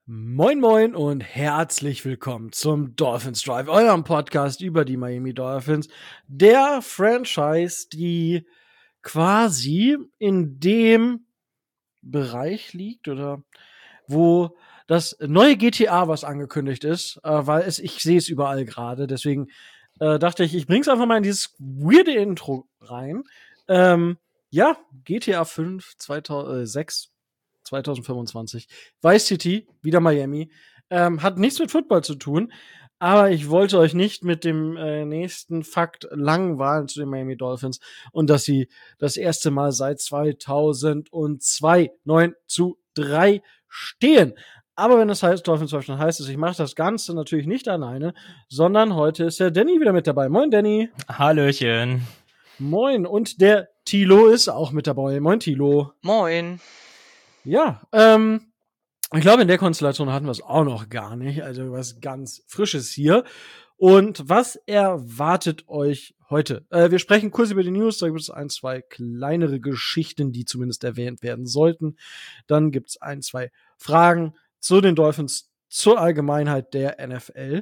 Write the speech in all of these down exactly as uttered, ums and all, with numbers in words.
Moin moin und herzlich willkommen zum Dolphins Drive, eurem Podcast über die Miami Dolphins, der Franchise, die quasi in dem Bereich liegt oder wo das neue G T A, was angekündigt ist, äh, weil es, ich sehe es überall gerade, deswegen äh, dachte ich, ich bring's einfach mal in dieses weirde Intro rein. Ähm, ja, G T A fünf zweitausendsechs, zweitausendfünfundzwanzig, Vice City, wieder Miami, ähm, hat nichts mit Football zu tun, aber ich wollte euch nicht mit dem äh, nächsten Fakt langweilen zu den Miami Dolphins und dass sie das erste Mal seit zweitausendzwei neun zu drei stehen. Aber wenn es heißt Dolphins Drive, dann heißt es, ich mache das Ganze natürlich nicht alleine, sondern heute ist der Danny wieder mit dabei. Moin, Danny. Hallöchen. Moin. Und der Tilo ist auch mit dabei. Moin, Tilo. Moin. Ja, ähm, ich glaube, in der Konstellation hatten wir es auch noch gar nicht. Also was ganz Frisches hier. Und was erwartet euch heute? Äh, wir sprechen kurz über die News. Da gibt es ein, zwei kleinere Geschichten, die zumindest erwähnt werden sollten. Dann gibt es ein, zwei Fragen zu den Dolphins, zur Allgemeinheit der N F L.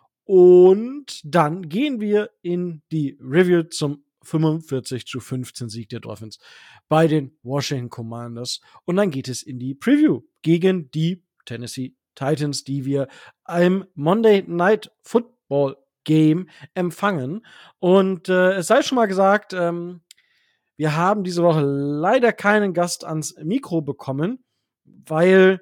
Und dann gehen wir in die Review zum fünfundvierzig zu fünfzehn Sieg der Dolphins bei den Washington Commanders. Und dann geht es in die Preview gegen die Tennessee Titans, die wir im Monday Night Football Game empfangen. Und äh, es sei schon mal gesagt, ähm, wir haben diese Woche leider keinen Gast ans Mikro bekommen, weil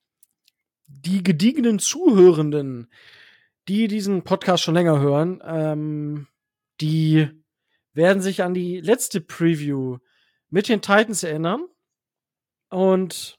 die gediegenen Zuhörenden, die diesen Podcast schon länger hören, ähm, die werden sich an die letzte Preview mit den Titans erinnern. Und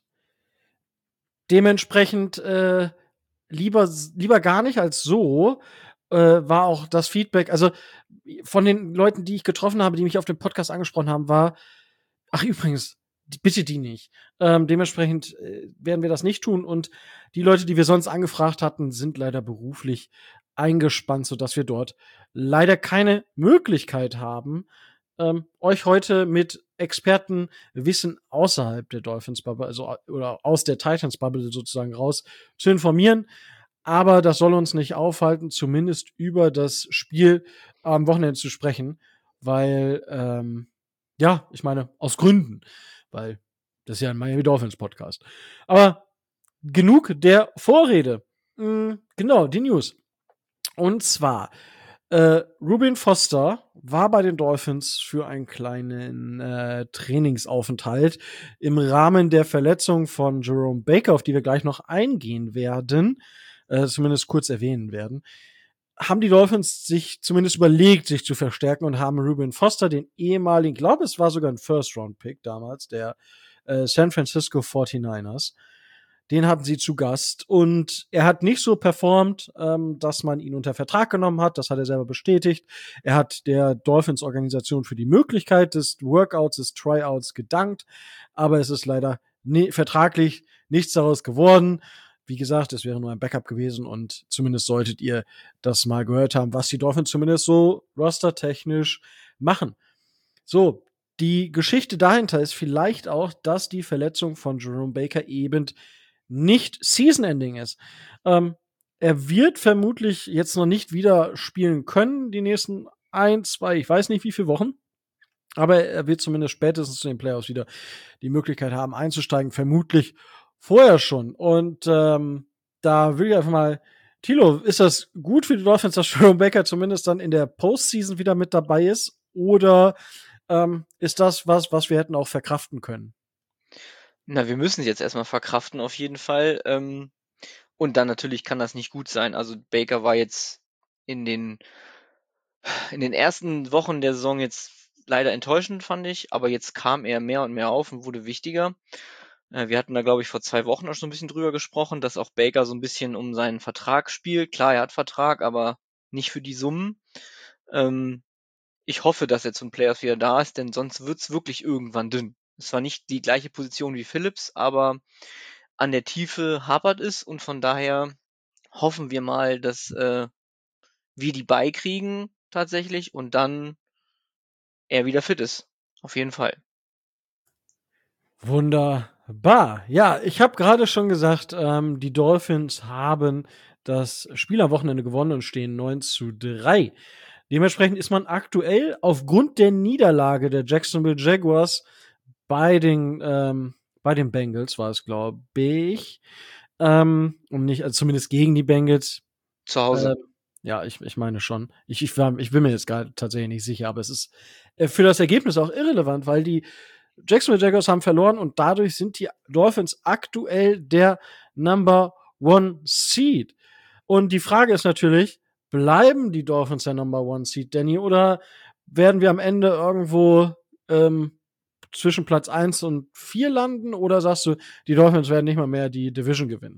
dementsprechend äh, lieber, lieber gar nicht als so, äh, war auch das Feedback. Also von den Leuten, die ich getroffen habe, die mich auf dem Podcast angesprochen haben, war, ach übrigens, die, bitte die nicht. Ähm, dementsprechend äh, werden wir das nicht tun. Und die Leute, die wir sonst angefragt hatten, sind leider beruflich eingespannt, sodass wir dort leider keine Möglichkeit haben, ähm, euch heute mit Expertenwissen außerhalb der Dolphins-Bubble, also oder aus der Titans-Bubble sozusagen raus zu informieren. Aber das soll uns nicht aufhalten, zumindest über das Spiel am Wochenende zu sprechen, weil, ähm, ja, ich meine, aus Gründen, weil das ist ja ein Miami Dolphins Podcast. Aber genug der Vorrede. Mhm, genau, die News. Und zwar, äh, Reuben Foster war bei den Dolphins für einen kleinen äh, Trainingsaufenthalt im Rahmen der Verletzung von Jerome Baker, auf die wir gleich noch eingehen werden, äh, zumindest kurz erwähnen werden, haben die Dolphins sich zumindest überlegt, sich zu verstärken und haben Reuben Foster, den ehemaligen, ich glaube, es war sogar ein First-Round-Pick damals, der äh, San Francisco forty-niners, den hatten sie zu Gast und er hat nicht so performt, ähm, dass man ihn unter Vertrag genommen hat. Das hat er selber bestätigt. Er hat der Dolphins-Organisation für die Möglichkeit des Workouts, des Tryouts gedankt, aber es ist leider ne- vertraglich nichts daraus geworden. Wie gesagt, es wäre nur ein Backup gewesen und zumindest solltet ihr das mal gehört haben, was die Dolphins zumindest so rostertechnisch machen. So, die Geschichte dahinter ist vielleicht auch, dass die Verletzung von Jerome Baker eben nicht Season-Ending ist. Ähm, er wird vermutlich jetzt noch nicht wieder spielen können, die nächsten ein, zwei, ich weiß nicht wie viele Wochen. Aber er wird zumindest spätestens zu den Playoffs wieder die Möglichkeit haben, einzusteigen. Vermutlich vorher schon. Und ähm, da will ich einfach mal, Thilo, ist das gut für die Dolphins, dass Jerome Baker zumindest dann in der Postseason wieder mit dabei ist? Oder ähm, ist das was, was wir hätten auch verkraften können? Na, wir müssen es jetzt erstmal verkraften auf jeden Fall. Ähm, und dann natürlich kann das nicht gut sein. Also Baker war jetzt in den, in den ersten Wochen der Saison jetzt leider enttäuschend, fand ich. Aber jetzt kam er mehr und mehr auf und wurde wichtiger. Äh, wir hatten da, glaube ich, vor zwei Wochen auch schon ein bisschen drüber gesprochen, dass auch Baker so ein bisschen um seinen Vertrag spielt. Klar, er hat Vertrag, aber nicht für die Summen. Ähm, ich hoffe, dass er zum Playoffs wieder da ist, denn sonst wird's wirklich irgendwann dünn. Es war nicht die gleiche Position wie Phillips, aber an der Tiefe hapert es und von daher hoffen wir mal, dass äh, wir die beikriegen tatsächlich und dann er wieder fit ist. Auf jeden Fall. Bah, ja, ich habe gerade schon gesagt, ähm, die Dolphins haben das Spiel am Wochenende gewonnen und stehen neun zu drei. Dementsprechend ist man aktuell aufgrund der Niederlage der Jacksonville Jaguars bei den, ähm, bei den Bengals, war es, glaube ich, ähm, und nicht, also zumindest gegen die Bengals. Zu Hause. Ähm, ja, ich, ich meine schon. Ich, ich, war, ich bin mir jetzt gerade tatsächlich nicht sicher, aber es ist äh, für das Ergebnis auch irrelevant, weil die Jacksonville Jaguars haben verloren und dadurch sind die Dolphins aktuell der Number One Seed. Und die Frage ist natürlich, bleiben die Dolphins der Number One Seed, Danny, oder werden wir am Ende irgendwo ähm, zwischen Platz eins und vier landen, oder sagst du, die Dolphins werden nicht mal mehr die Division gewinnen?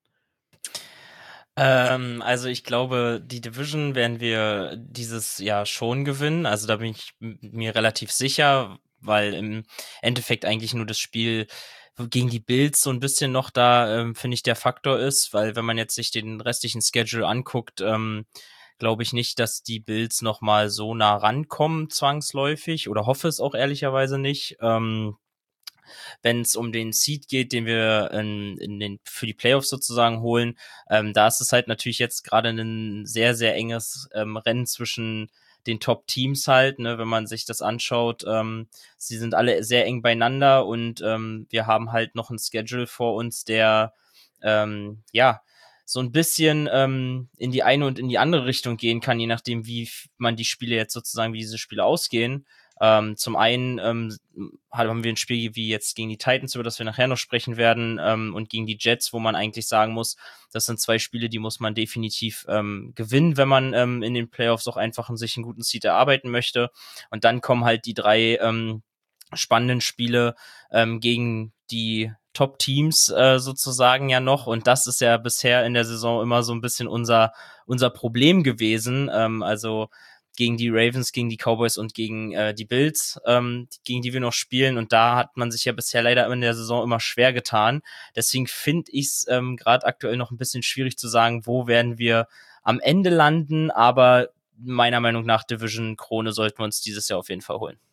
Ähm, also ich glaube, die Division werden wir dieses Jahr schon gewinnen. Also da bin ich m- mir relativ sicher, weil im Endeffekt eigentlich nur das Spiel gegen die Bills so ein bisschen noch da, ähm, finde ich, der Faktor ist, weil wenn man jetzt sich den restlichen Schedule anguckt, ähm, glaube ich nicht, dass die Bills noch mal so nah rankommen zwangsläufig, oder hoffe es auch ehrlicherweise nicht. Ähm, wenn es um den Seed geht, den wir in, in den, für die Playoffs sozusagen holen, ähm, da ist es halt natürlich jetzt gerade ein sehr, sehr enges ähm, Rennen zwischen den Top-Teams halt, ne, wenn man sich das anschaut. Ähm, sie sind alle sehr eng beieinander und ähm, wir haben halt noch ein Schedule vor uns, der ähm, ja so ein bisschen ähm, in die eine und in die andere Richtung gehen kann, je nachdem, wie man die Spiele jetzt sozusagen, wie diese Spiele ausgehen. Ähm, zum einen ähm, haben wir ein Spiel wie jetzt gegen die Titans, über das wir nachher noch sprechen werden, ähm, und gegen die Jets, wo man eigentlich sagen muss, das sind zwei Spiele, die muss man definitiv ähm, gewinnen, wenn man ähm, in den Playoffs auch einfach sich einen guten Seed erarbeiten möchte. Und dann kommen halt die drei ähm, spannenden Spiele ähm, gegen die Top-Teams äh, sozusagen ja noch. Und das ist ja bisher in der Saison immer so ein bisschen unser, unser Problem gewesen. Ähm, also gegen die Ravens, gegen die Cowboys und gegen äh, die Bills, ähm, gegen die wir noch spielen. Und da hat man sich ja bisher leider in der Saison immer schwer getan. Deswegen finde ich es ähm, gerade aktuell noch ein bisschen schwierig zu sagen, wo werden wir am Ende landen. Aber meiner Meinung nach Division Krone sollten wir uns dieses Jahr auf jeden Fall holen.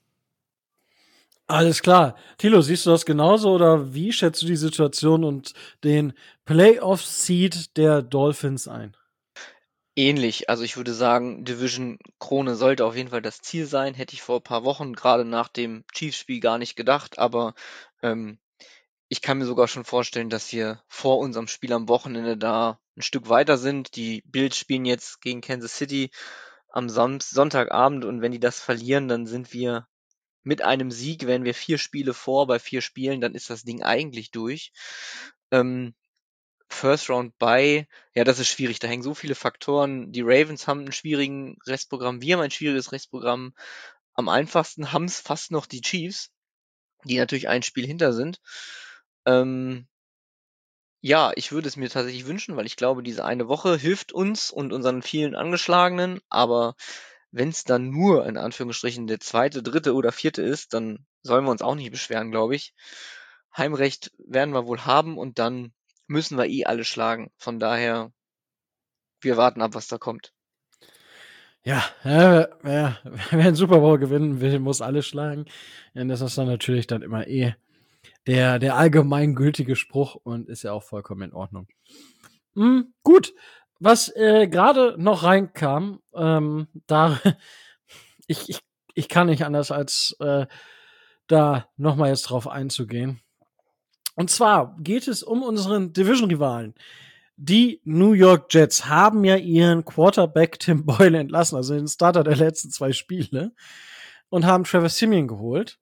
Alles klar. Thilo, siehst du das genauso oder wie schätzt du die Situation und den Playoff-Seed der Dolphins ein? Ähnlich. Also ich würde sagen, Division Krone sollte auf jeden Fall das Ziel sein. Hätte ich vor ein paar Wochen gerade nach dem Chiefs-Spiel gar nicht gedacht, aber ähm, ich kann mir sogar schon vorstellen, dass wir vor unserem Spiel am Wochenende da ein Stück weiter sind. Die Bills spielen jetzt gegen Kansas City am Sam Sonntagabend und wenn die das verlieren, dann sind wir mit einem Sieg, wären wir vier Spiele vor bei vier Spielen, dann ist das Ding eigentlich durch. Ähm, First Round Bye, ja, das ist schwierig. Da hängen so viele Faktoren. Die Ravens haben einen schwierigen Restprogramm. Wir haben ein schwieriges Restprogramm. Am einfachsten haben es fast noch die Chiefs, die natürlich ein Spiel hinter sind. Ähm, ja, ich würde es mir tatsächlich wünschen, weil ich glaube, diese eine Woche hilft uns und unseren vielen Angeschlagenen. Aber wenn es dann nur in Anführungsstrichen der zweite, dritte oder vierte ist, dann sollen wir uns auch nicht beschweren, glaube ich. Heimrecht werden wir wohl haben und dann müssen wir eh alle schlagen. Von daher, wir warten ab, was da kommt. Ja, äh, wer, wer einen Super Bowl gewinnen will, muss alle schlagen. Ja, das ist dann natürlich dann immer eh der, der allgemeingültige Spruch und ist ja auch vollkommen in Ordnung. Hm, gut, was äh, gerade noch reinkam, ähm, da ich, ich, ich kann nicht anders, als äh, da nochmal jetzt drauf einzugehen. Und zwar geht es um unseren Division-Rivalen. Die New York Jets haben ja ihren Quarterback Tim Boyle entlassen, also den Starter der letzten zwei Spiele, und haben Trevor Siemian geholt.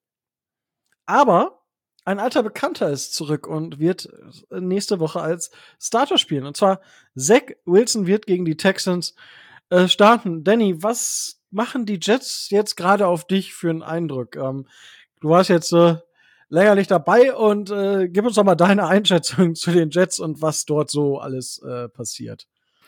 Aber ein alter Bekannter ist zurück und wird nächste Woche als Starter spielen. Und zwar Zach Wilson wird gegen die Texans äh, starten. Danny, was machen die Jets jetzt gerade auf dich für einen Eindruck? Ähm, du warst jetzt äh, lächerlich dabei und äh, gib uns doch mal deine Einschätzung zu den Jets und was dort so alles äh, passiert.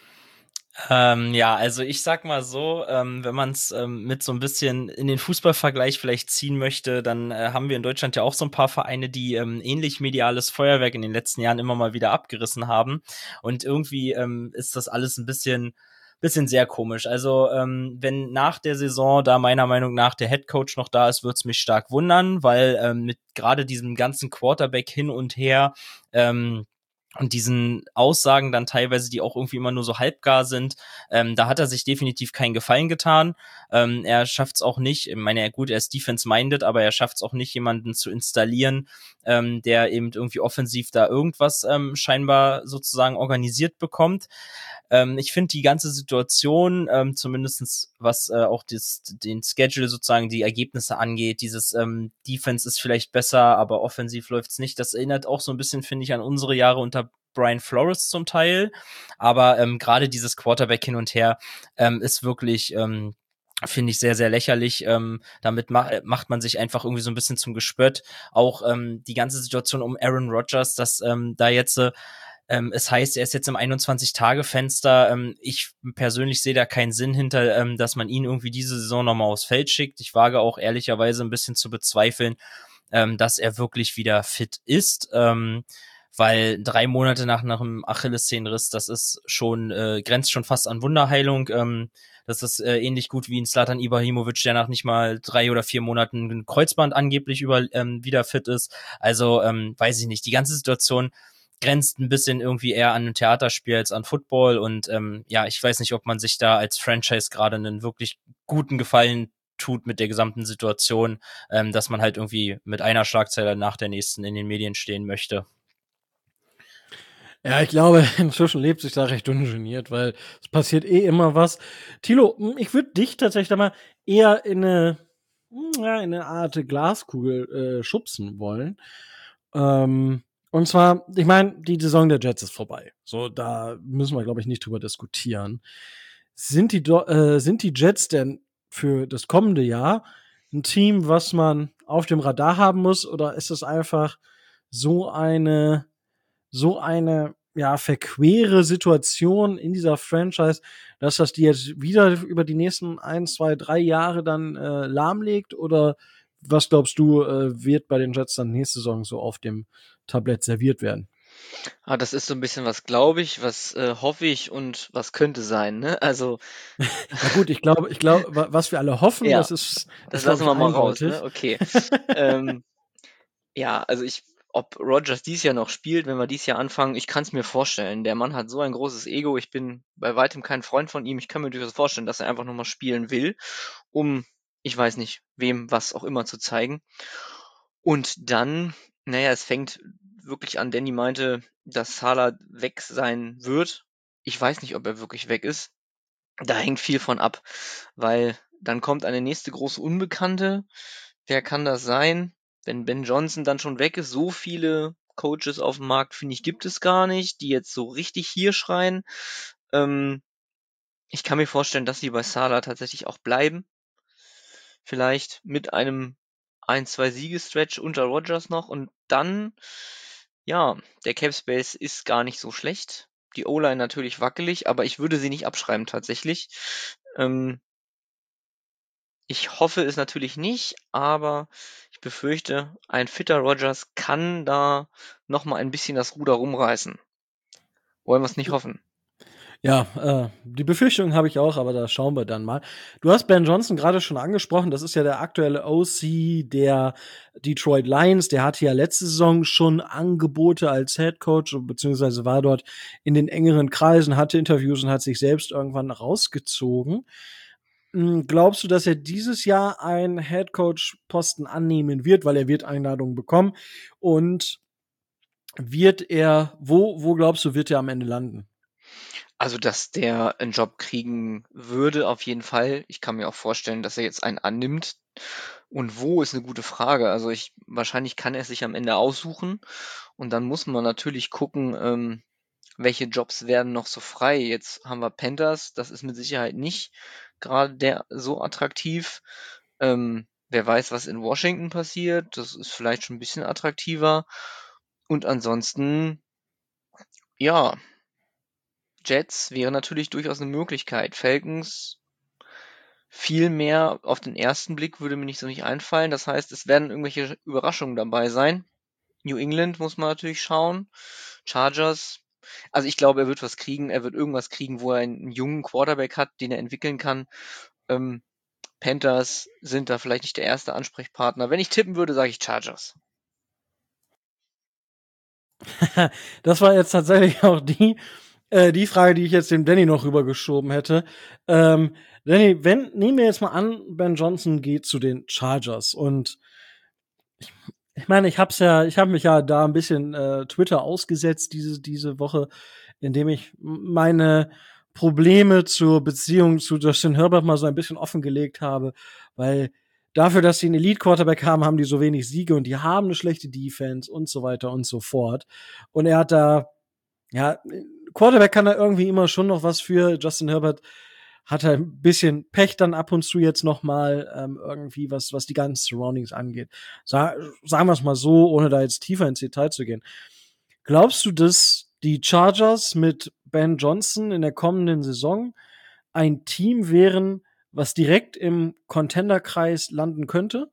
Ähm, ja, also ich sag mal so, ähm, wenn man es ähm, mit so ein bisschen in den Fußballvergleich vielleicht ziehen möchte, dann äh, haben wir in Deutschland ja auch so ein paar Vereine, die ähm, ähnlich mediales Feuerwerk in den letzten Jahren immer mal wieder abgerissen haben. Und irgendwie ähm, ist das alles ein bisschen bisschen sehr komisch. Also ähm, wenn nach der Saison da meiner Meinung nach der Headcoach noch da ist, wird's mich stark wundern, weil ähm, mit gerade diesem ganzen Quarterback hin und her ähm, und diesen Aussagen dann teilweise, die auch irgendwie immer nur so halbgar sind, ähm, da hat er sich definitiv keinen Gefallen getan. Ähm, er schafft es auch nicht, ich meine, gut, er ist defense-minded, aber er schafft es auch nicht, jemanden zu installieren, ähm, der eben irgendwie offensiv da irgendwas ähm, scheinbar sozusagen organisiert bekommt. Ähm, ich finde die ganze Situation, ähm, zumindestens was äh, auch das, den Schedule sozusagen, die Ergebnisse angeht, dieses ähm, Defense ist vielleicht besser, aber offensiv läuft's nicht. Das erinnert auch so ein bisschen, finde ich, an unsere Jahre unter Brian Flores zum Teil. Aber ähm, gerade dieses Quarterback hin und her ähm, ist wirklich ähm, finde ich sehr, sehr lächerlich. Ähm, damit ma macht man sich einfach irgendwie so ein bisschen zum Gespött. Auch ähm, die ganze Situation um Aaron Rodgers, dass ähm, da jetzt äh, ähm, es heißt, er ist jetzt im einundzwanzig-Tage-Fenster. Ähm, ich persönlich sehe da keinen Sinn hinter, ähm, dass man ihn irgendwie diese Saison nochmal aufs Feld schickt. Ich wage auch ehrlicherweise ein bisschen zu bezweifeln, ähm, dass er wirklich wieder fit ist. Ähm, weil drei Monate nach, nach einem Achillessehnenriss, das ist schon, äh, grenzt schon fast an Wunderheilung. Ähm, das ist äh, ähnlich gut wie ein Zlatan Ibrahimovic, der nach nicht mal drei oder vier Monaten ein Kreuzband angeblich über, ähm, wieder fit ist. Also, ähm, weiß ich nicht. Die ganze Situation grenzt ein bisschen irgendwie eher an ein Theaterspiel als an Football. Und ähm, ja, ich weiß nicht, ob man sich da als Franchise gerade einen wirklich guten Gefallen tut mit der gesamten Situation, ähm, dass man halt irgendwie mit einer Schlagzeile nach der nächsten in den Medien stehen möchte. Ja, ich glaube, inzwischen lebt sich da recht ungeniert, weil es passiert eh immer was. Thilo, hm, ich würde dich tatsächlich da mal eher in eine, hm, ja, in eine Art Glaskugel äh, schubsen wollen. Ähm, und zwar, ich meine, die Saison der Jets ist vorbei. So, da müssen wir, glaube ich, nicht drüber diskutieren. Sind die, Do äh, sind die Jets denn für das kommende Jahr ein Team, was man auf dem Radar haben muss, oder ist es einfach so eine so eine, ja, verquere Situation in dieser Franchise, dass das die jetzt wieder über die nächsten ein, zwei, drei Jahre dann äh, lahmlegt? Oder was glaubst du, äh, wird bei den Jets dann nächste Saison so auf dem Tablett serviert werden? Ah, das ist so ein bisschen, was glaube ich, was äh, hoffe ich und was könnte sein, ne? Also, Ja gut, ich glaube, ich glaube, was wir alle hoffen, ja, das ist, das ist glaube lassen ich wir mal raus, ne? eindeutig. Okay. Ähm, ja, also ich ob Rodgers dies Jahr noch spielt, wenn wir dies Jahr anfangen, ich kann es mir vorstellen. Der Mann hat so ein großes Ego. Ich bin bei weitem kein Freund von ihm. Ich kann mir durchaus vorstellen, dass er einfach noch mal spielen will, um, ich weiß nicht, wem was auch immer zu zeigen. Und dann, naja, es fängt wirklich an. Danny meinte, dass Salah weg sein wird. Ich weiß nicht, ob er wirklich weg ist. Da hängt viel von ab, weil dann kommt eine nächste große Unbekannte. Wer kann das sein? Wenn Ben Johnson dann schon weg ist, so viele Coaches auf dem Markt, finde ich, gibt es gar nicht, die jetzt so richtig hier schreien. Ähm, ich kann mir vorstellen, dass sie bei Salah tatsächlich auch bleiben. Vielleicht mit einem ein, zwei Siegestretch unter Rodgers noch und dann, ja, der Cap Space ist gar nicht so schlecht. Die O-Line natürlich wackelig, aber ich würde sie nicht abschreiben tatsächlich. Ähm, ich hoffe es natürlich nicht, aber ich befürchte, ein fitter Rodgers kann da noch mal ein bisschen das Ruder rumreißen. Wollen wir es nicht hoffen. Ja, äh, die Befürchtung habe ich auch, aber da schauen wir dann mal. Du hast Ben Johnson gerade schon angesprochen. Das ist ja der aktuelle O C der Detroit Lions. Der hatte ja letzte Saison schon Angebote als Head Coach, beziehungsweise war dort in den engeren Kreisen, hatte Interviews und hat sich selbst irgendwann rausgezogen. Hm, glaubst du, dass er dieses Jahr einen Head Coach Posten annehmen wird, weil er wird Einladungen bekommen? Und wird er, wo, wo glaubst du, wird er am Ende landen? Also, dass der einen Job kriegen würde, auf jeden Fall. Ich kann mir auch vorstellen, dass er jetzt einen annimmt. Und wo, ist eine gute Frage. Also, ich wahrscheinlich kann er sich am Ende aussuchen und dann muss man natürlich gucken, ähm, welche Jobs werden noch so frei. Jetzt haben wir Panthers, das ist mit Sicherheit nicht gerade der so attraktiv. Ähm, wer weiß, was in Washington passiert, das ist vielleicht schon ein bisschen attraktiver. Und ansonsten, ja, Jets wäre natürlich durchaus eine Möglichkeit. Falcons viel mehr auf den ersten Blick würde mir nicht so nicht einfallen. Das heißt, es werden irgendwelche Überraschungen dabei sein. New England muss man natürlich schauen. Chargers Also ich glaube, er wird was kriegen. Er wird irgendwas kriegen, wo er einen jungen Quarterback hat, den er entwickeln kann. Ähm, Panthers sind da vielleicht nicht der erste Ansprechpartner. Wenn ich tippen würde, sage ich Chargers. Das war jetzt tatsächlich auch die, äh, die Frage, die ich jetzt dem Danny noch rübergeschoben hätte. Ähm, Danny, wenn, nehmen wir jetzt mal an, Ben Johnson geht zu den Chargers und ich, ich meine, ich hab's ja, ich habe mich ja da ein bisschen äh, Twitter ausgesetzt diese diese Woche, indem ich meine Probleme zur Beziehung zu Justin Herbert mal so ein bisschen offengelegt habe, weil dafür, dass sie einen Elite-Quarterback haben, haben die so wenig Siege und die haben eine schlechte Defense und so weiter und so fort. Und er hat da, ja, Quarterback kann da irgendwie immer schon noch was für. Justin Herbert hat halt ein bisschen Pech dann ab und zu jetzt noch mal ähm, irgendwie, was, was die ganzen Surroundings angeht. Sa sagen wir es mal so, ohne da jetzt tiefer ins Detail zu gehen. Glaubst du, dass die Chargers mit Ben Johnson in der kommenden Saison ein Team wären, was direkt im Contender-Kreis landen könnte?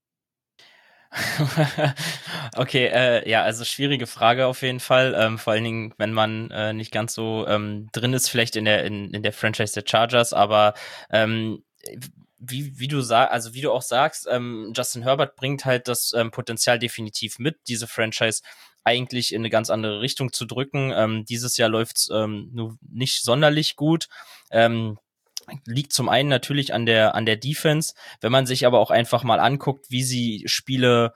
Okay, äh, ja, also schwierige Frage auf jeden Fall. Ähm, vor allen Dingen, wenn man äh, nicht ganz so ähm, drin ist, vielleicht in der in, in der Franchise der Chargers, aber ähm, wie wie du sag, also wie du auch sagst, ähm, Justin Herbert bringt halt das ähm, Potenzial definitiv mit, diese Franchise eigentlich in eine ganz andere Richtung zu drücken. Ähm, dieses Jahr läuft's ähm, nur nicht sonderlich gut. Ähm, Liegt zum einen natürlich an der an der Defense, wenn man sich aber auch einfach mal anguckt, wie sie Spiele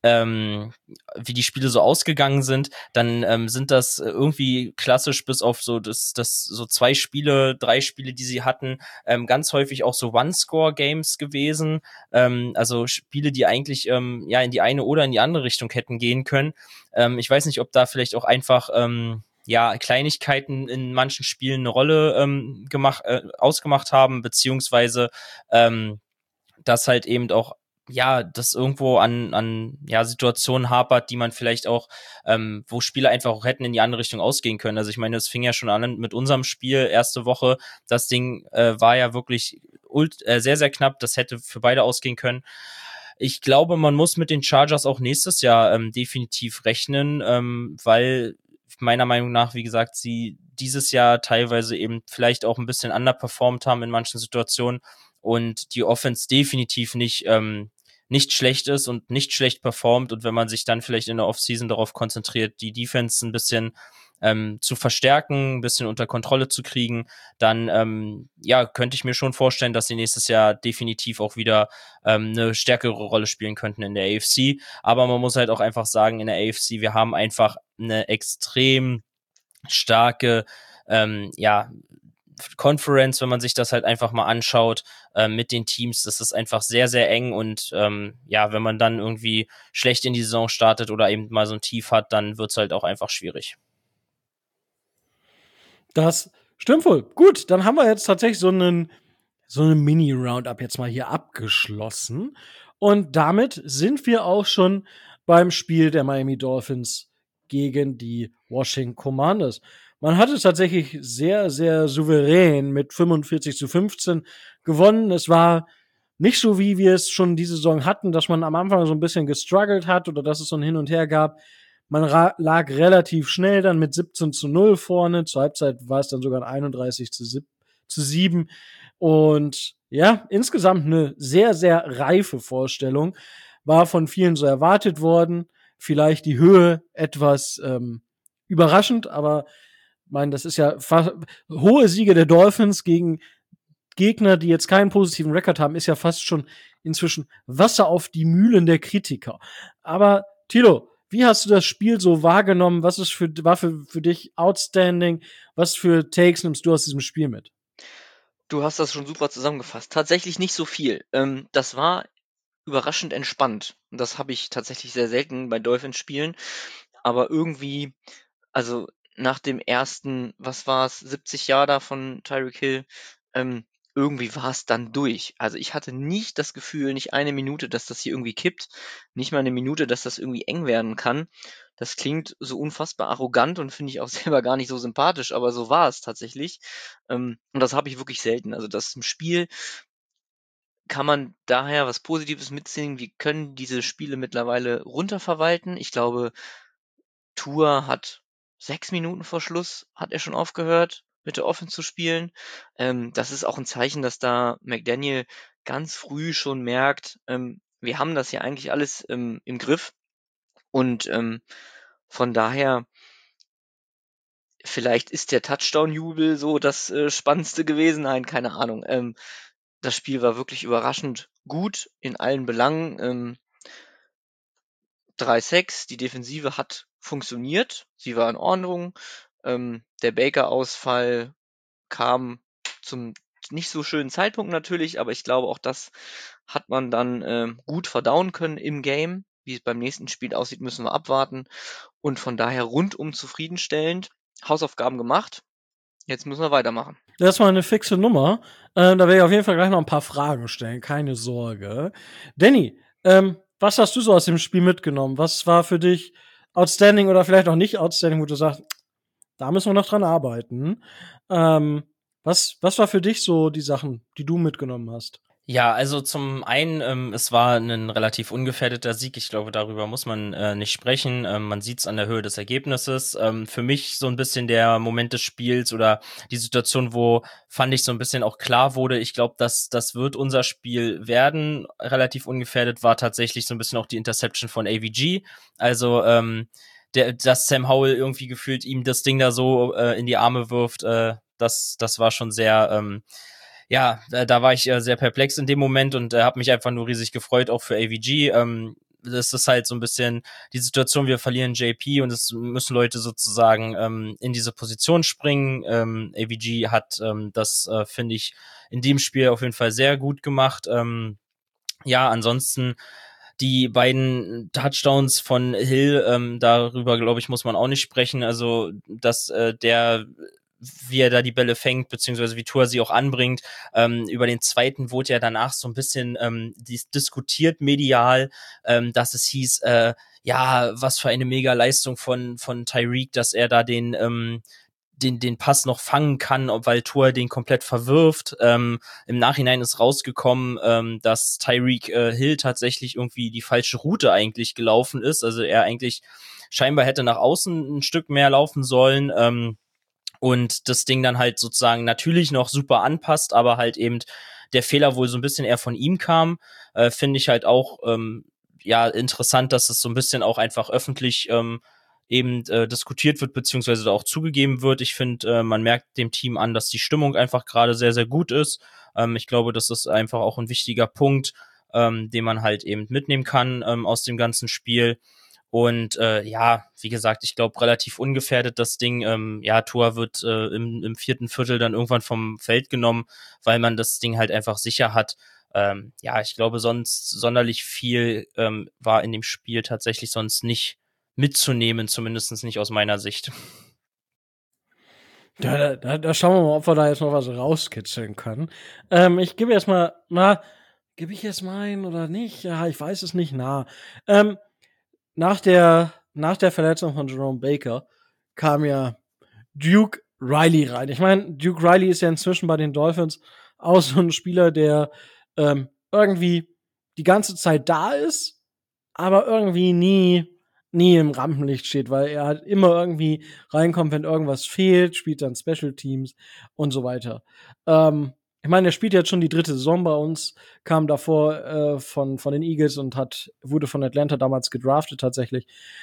ähm, wie die Spiele so ausgegangen sind, dann ähm, sind das irgendwie klassisch bis auf so das das so zwei Spiele, drei Spiele, die sie hatten, ähm, ganz häufig auch so One-Score-Games gewesen, ähm, also Spiele, die eigentlich ähm, ja in die eine oder in die andere Richtung hätten gehen können. Ähm, ich weiß nicht, ob da vielleicht auch einfach ähm, ja, Kleinigkeiten in manchen Spielen eine Rolle ähm, gemacht, äh, ausgemacht haben, beziehungsweise ähm, dass halt eben auch ja, das irgendwo an, an ja, Situationen hapert, die man vielleicht auch, ähm, wo Spiele einfach auch hätten in die andere Richtung ausgehen können. Also ich meine, es fing ja schon an mit unserem Spiel erste Woche. Das Ding äh, war ja wirklich ult äh, sehr, sehr knapp. Das hätte für beide ausgehen können. Ich glaube, man muss mit den Chargers auch nächstes Jahr ähm, definitiv rechnen, ähm, weil meiner Meinung nach, wie gesagt, sie dieses Jahr teilweise eben vielleicht auch ein bisschen underperformed haben in manchen Situationen und die Offense definitiv nicht ähm, nicht schlecht ist und nicht schlecht performt und wenn man sich dann vielleicht in der Offseason darauf konzentriert, die Defense ein bisschen ähm, zu verstärken, ein bisschen unter Kontrolle zu kriegen, dann ähm, ja, könnte ich mir schon vorstellen, dass sie nächstes Jahr definitiv auch wieder ähm, eine stärkere Rolle spielen könnten in der A F C. Aber man muss halt auch einfach sagen, in der A F C, wir haben einfach eine extrem starke ähm, ja, Conference, wenn man sich das halt einfach mal anschaut, äh, mit den Teams, das ist einfach sehr, sehr eng und ähm, ja, wenn man dann irgendwie schlecht in die Saison startet oder eben mal so ein Tief hat, dann wird's halt auch einfach schwierig. Das stimmt wohl. Gut, dann haben wir jetzt tatsächlich so einen so eine Mini-Roundup jetzt mal hier abgeschlossen. Und damit sind wir auch schon beim Spiel der Miami Dolphins gegen die Washington Commanders. Man hat es tatsächlich sehr, sehr souverän mit fünfundvierzig zu fünfzehn gewonnen. Es war nicht so, wie wir es schon diese Saison hatten, dass man am Anfang so ein bisschen gestruggelt hat oder dass es so ein Hin und Her gab. Man lag relativ schnell dann mit siebzehn zu null vorne. Zur Halbzeit war es dann sogar einunddreißig zu sieben. Und ja, insgesamt eine sehr, sehr reife Vorstellung. War von vielen so erwartet worden. Vielleicht die Höhe etwas ähm, überraschend, aber ich meine, das ist ja fast, hohe Siege der Dolphins gegen Gegner, die jetzt keinen positiven Rekord haben, ist ja fast schon inzwischen Wasser auf die Mühlen der Kritiker. Aber Tilo, wie hast du das Spiel so wahrgenommen? Was ist für, war für, für dich outstanding? Was für Takes nimmst du aus diesem Spiel mit? Du hast das schon super zusammengefasst. Tatsächlich nicht so viel. Ähm, das war überraschend entspannt. Und das habe ich tatsächlich sehr selten bei Dolphins-Spielen. Aber irgendwie, also nach dem ersten, was war es, siebzig Yarder von Tyreek Hill, ähm, irgendwie war es dann durch. Also ich hatte nicht das Gefühl, nicht eine Minute, dass das hier irgendwie kippt, nicht mal eine Minute, dass das irgendwie eng werden kann. Das klingt so unfassbar arrogant und finde ich auch selber gar nicht so sympathisch, aber so war es tatsächlich. Ähm, und das habe ich wirklich selten. Also das im Spiel kann man daher was Positives mitziehen. Wir können diese Spiele mittlerweile runterverwalten. Ich glaube, Tua hat sechs Minuten vor Schluss hat er schon aufgehört, mit der Offense zu spielen. Ähm, das ist auch ein Zeichen, dass da McDaniel ganz früh schon merkt, ähm, wir haben das ja eigentlich alles ähm, im Griff. Und ähm, von daher, vielleicht ist der Touchdown-Jubel so das äh, Spannendste gewesen. Nein, keine Ahnung. Ähm, das Spiel war wirklich überraschend gut in allen Belangen. Ähm, drei Sacks, die Defensive hat funktioniert, sie war in Ordnung. Ähm, der Baker-Ausfall kam zum nicht so schönen Zeitpunkt natürlich, aber ich glaube, auch das hat man dann ähm, gut verdauen können im Game. Wie es beim nächsten Spiel aussieht, müssen wir abwarten. Und von daher rundum zufriedenstellend. Hausaufgaben gemacht. Jetzt müssen wir weitermachen. Das war eine fixe Nummer. Ähm, da werde ich auf jeden Fall gleich noch ein paar Fragen stellen, keine Sorge. Danny, ähm, was hast du so aus dem Spiel mitgenommen? Was war für dich outstanding oder vielleicht auch nicht outstanding, wo du sagst, da müssen wir noch dran arbeiten? Ähm, was, was war für dich so die Sachen, die du mitgenommen hast? Ja, also zum einen, ähm, es war ein relativ ungefährdeter Sieg. Ich glaube, darüber muss man äh, nicht sprechen. Ähm, man sieht es an der Höhe des Ergebnisses. Ähm, für mich so ein bisschen der Moment des Spiels oder die Situation, wo fand ich so ein bisschen auch klar wurde, ich glaube, dass das wird unser Spiel werden. Relativ ungefährdet war tatsächlich so ein bisschen auch die Interception von A V G. Also ähm, der, dass Sam Howell irgendwie gefühlt ihm das Ding da so äh, in die Arme wirft, äh, das, das war schon sehr ähm, ja, da, da war ich äh, sehr perplex in dem Moment und äh, habe mich einfach nur riesig gefreut, auch für A V G. Ähm, das ist halt so ein bisschen die Situation, wir verlieren J P und es müssen Leute sozusagen ähm, in diese Position springen. Ähm, A V G hat ähm, das, äh, finde ich, in dem Spiel auf jeden Fall sehr gut gemacht. Ähm, ja, ansonsten die beiden Touchdowns von Hill, ähm, darüber, glaube ich, muss man auch nicht sprechen. Also, dass äh, der wie er da die Bälle fängt, beziehungsweise wie Tua sie auch anbringt. Ähm, über den zweiten wurde ja danach so ein bisschen ähm, dis- diskutiert medial, ähm, dass es hieß, äh, ja, was für eine mega Leistung von, von Tyreek, dass er da den, ähm, den, den Pass noch fangen kann, ob- weil Tua den komplett verwirft. Ähm, Im Nachhinein ist rausgekommen, ähm, dass Tyreek äh, Hill tatsächlich irgendwie die falsche Route eigentlich gelaufen ist. Also er eigentlich scheinbar hätte nach außen ein Stück mehr laufen sollen. Ähm, und das Ding dann halt sozusagen natürlich noch super anpasst, aber halt eben der Fehler wohl so ein bisschen eher von ihm kam, äh, finde ich halt auch ähm, ja interessant, dass es so ein bisschen auch einfach öffentlich ähm, eben äh, diskutiert wird, beziehungsweise auch zugegeben wird. Ich finde, äh, man merkt dem Team an, dass die Stimmung einfach gerade sehr, sehr gut ist. Ähm, ich glaube, das ist einfach auch ein wichtiger Punkt, ähm, den man halt eben mitnehmen kann ähm, aus dem ganzen Spiel. Und äh, ja, wie gesagt, ich glaube, relativ ungefährdet das Ding. Ähm, ja, Tua wird äh, im, im vierten Viertel dann irgendwann vom Feld genommen, weil man das Ding halt einfach sicher hat. Ähm, ja, ich glaube, sonst sonderlich viel ähm, war in dem Spiel tatsächlich sonst nicht mitzunehmen, zumindest nicht aus meiner Sicht. Ja, da, da, da schauen wir mal, ob wir da jetzt noch was rauskitzeln können. Ähm, ich gebe jetzt mal, na, gebe ich jetzt meinen oder nicht? Ja, ich weiß es nicht. Na, ähm, nach der nach der Verletzung von Jerome Baker kam ja Duke Riley rein. Ich meine, Duke Riley ist ja inzwischen bei den Dolphins auch so ein Spieler, der ähm, irgendwie die ganze Zeit da ist, aber irgendwie nie nie im Rampenlicht steht, weil er halt immer irgendwie reinkommt, wenn irgendwas fehlt, spielt dann Special Teams und so weiter. Ähm, ich meine, er spielt jetzt schon die dritte Saison bei uns, kam davor äh, von von den Eagles und hat wurde von Atlanta damals gedraftet tatsächlich.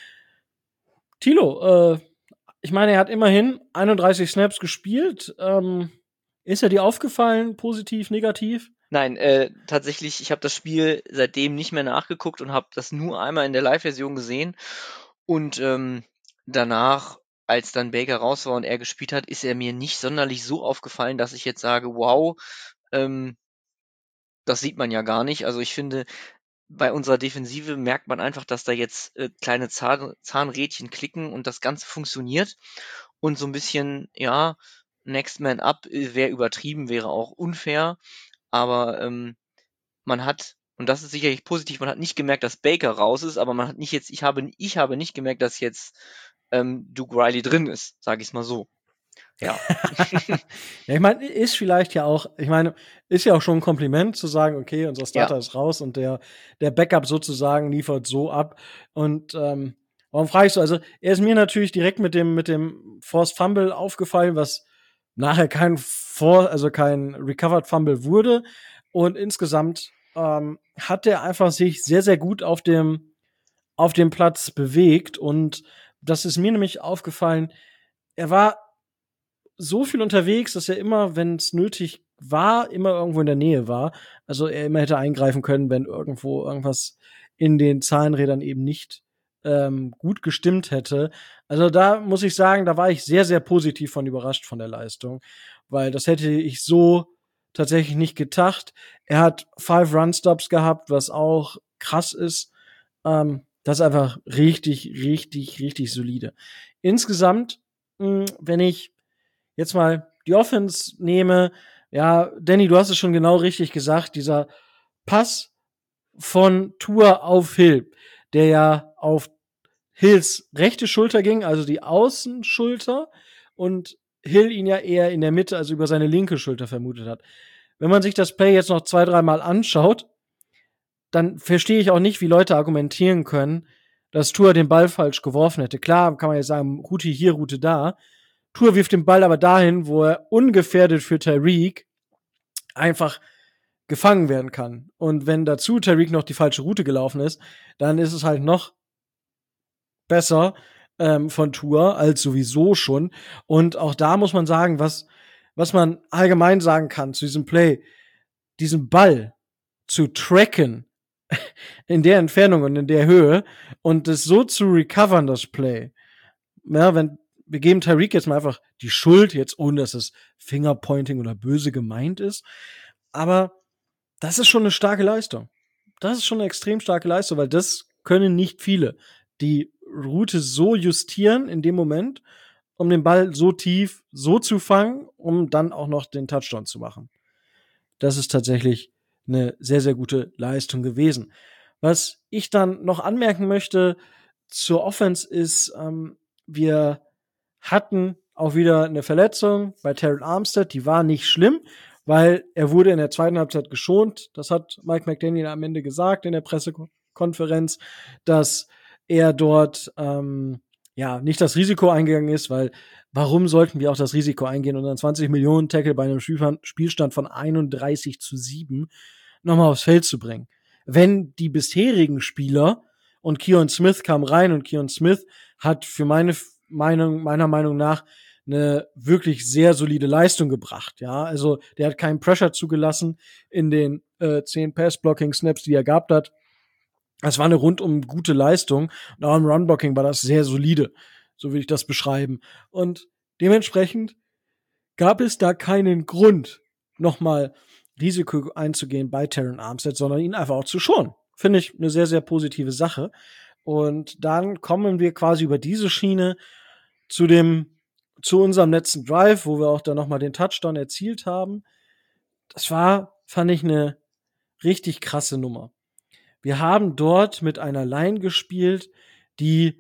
Tilo, äh, ich meine, er hat immerhin einunddreißig Snaps gespielt. Ähm, ist er dir aufgefallen, positiv, negativ? Nein, äh, tatsächlich, ich habe das Spiel seitdem nicht mehr nachgeguckt und habe das nur einmal in der Live-Version gesehen. Und ähm, danach, als dann Baker raus war und er gespielt hat, ist er mir nicht sonderlich so aufgefallen, dass ich jetzt sage, wow, ähm, das sieht man ja gar nicht. Also ich finde, bei unserer Defensive merkt man einfach, dass da jetzt äh, kleine Zahn Zahnrädchen klicken und das Ganze funktioniert. Und so ein bisschen, ja, Next Man Up äh, wäre übertrieben, wäre auch unfair. Aber ähm, man hat, und das ist sicherlich positiv, man hat nicht gemerkt, dass Baker raus ist, aber man hat nicht jetzt, ich habe, ich habe nicht gemerkt, dass jetzt ähm, Duke Riley drin ist, sage ich es mal so. Ja. Ja, ich meine, ist vielleicht ja auch, ich meine, ist ja auch schon ein Kompliment zu sagen, okay, unser Starter Ja. ist raus und der, der Backup sozusagen liefert so ab. Und ähm, Warum frage ich so? Also, er ist mir natürlich direkt mit dem, mit dem Forced Fumble aufgefallen, was nachher kein For also kein Recovered Fumble wurde. Und insgesamt ähm, hat er einfach sich sehr, sehr gut auf dem, auf dem Platz bewegt. Und das ist mir nämlich aufgefallen, er war so viel unterwegs, dass er immer, wenn es nötig war, immer irgendwo in der Nähe war. Also er immer hätte eingreifen können, wenn irgendwo irgendwas in den Zahnrädern eben nicht ähm, gut gestimmt hätte. Also da muss ich sagen, da war ich sehr, sehr positiv von überrascht von der Leistung, weil das hätte ich so tatsächlich nicht gedacht. Er hat five Run-Stops gehabt, was auch krass ist. Ähm, das ist einfach richtig, richtig, richtig solide. Insgesamt, mh, wenn ich jetzt mal die Offense nehme, ja, Danny, du hast es schon genau richtig gesagt, dieser Pass von Tua auf Hill, der ja auf Hills rechte Schulter ging, also die Außenschulter, und Hill ihn ja eher in der Mitte, also über seine linke Schulter vermutet hat. Wenn man sich das Play jetzt noch zwei, dreimal anschaut, dann verstehe ich auch nicht, wie Leute argumentieren können, dass Tua den Ball falsch geworfen hätte. Klar, kann man jetzt sagen, Route hier, Route da. Tua wirft den Ball aber dahin, wo er ungefährdet für Tyreek einfach gefangen werden kann. Und wenn dazu Tyreek noch die falsche Route gelaufen ist, dann ist es halt noch besser ähm, von Tua als sowieso schon. Und auch da muss man sagen, was, was man allgemein sagen kann zu diesem Play, diesen Ball zu tracken in der Entfernung und in der Höhe und es so zu recovern, das Play. Ja, wenn wir geben Tyreek jetzt mal einfach die Schuld, jetzt ohne dass es Fingerpointing oder böse gemeint ist. Aber das ist schon eine starke Leistung. Das ist schon eine extrem starke Leistung, weil das können nicht viele. Die Route so justieren in dem Moment, um den Ball so tief so zu fangen, um dann auch noch den Touchdown zu machen. Das ist tatsächlich eine sehr, sehr gute Leistung gewesen. Was ich dann noch anmerken möchte zur Offense ist, ähm, wir hatten auch wieder eine Verletzung bei Terron Armstead, die war nicht schlimm, weil er wurde in der zweiten Halbzeit geschont. Das hat Mike McDaniel am Ende gesagt in der Pressekonferenz, dass er dort ähm, ja nicht das Risiko eingegangen ist, weil warum sollten wir auch das Risiko eingehen und einen zwanzig Millionen Tackle bei einem Spielstand von einunddreißig zu sieben nochmal aufs Feld zu bringen? Wenn die bisherigen Spieler, und Keon Smith kam rein und Keon Smith hat für meine Meinung, meiner Meinung nach eine wirklich sehr solide Leistung gebracht. Ja, also der hat keinen Pressure zugelassen in den äh, zehn Pass-Blocking-Snaps, die er gehabt hat. Es war eine rundum gute Leistung. Und auch im Run-Blocking war das sehr solide. So will ich das beschreiben. Und dementsprechend gab es da keinen Grund, nochmal Risiko einzugehen bei Terron Armstead, sondern ihn einfach auch zu schonen. Finde ich eine sehr, sehr positive Sache. Und dann kommen wir quasi über diese Schiene zu dem, zu unserem letzten Drive, wo wir auch dann nochmal den Touchdown erzielt haben. Das war, fand ich, eine richtig krasse Nummer. Wir haben dort mit einer Line gespielt, die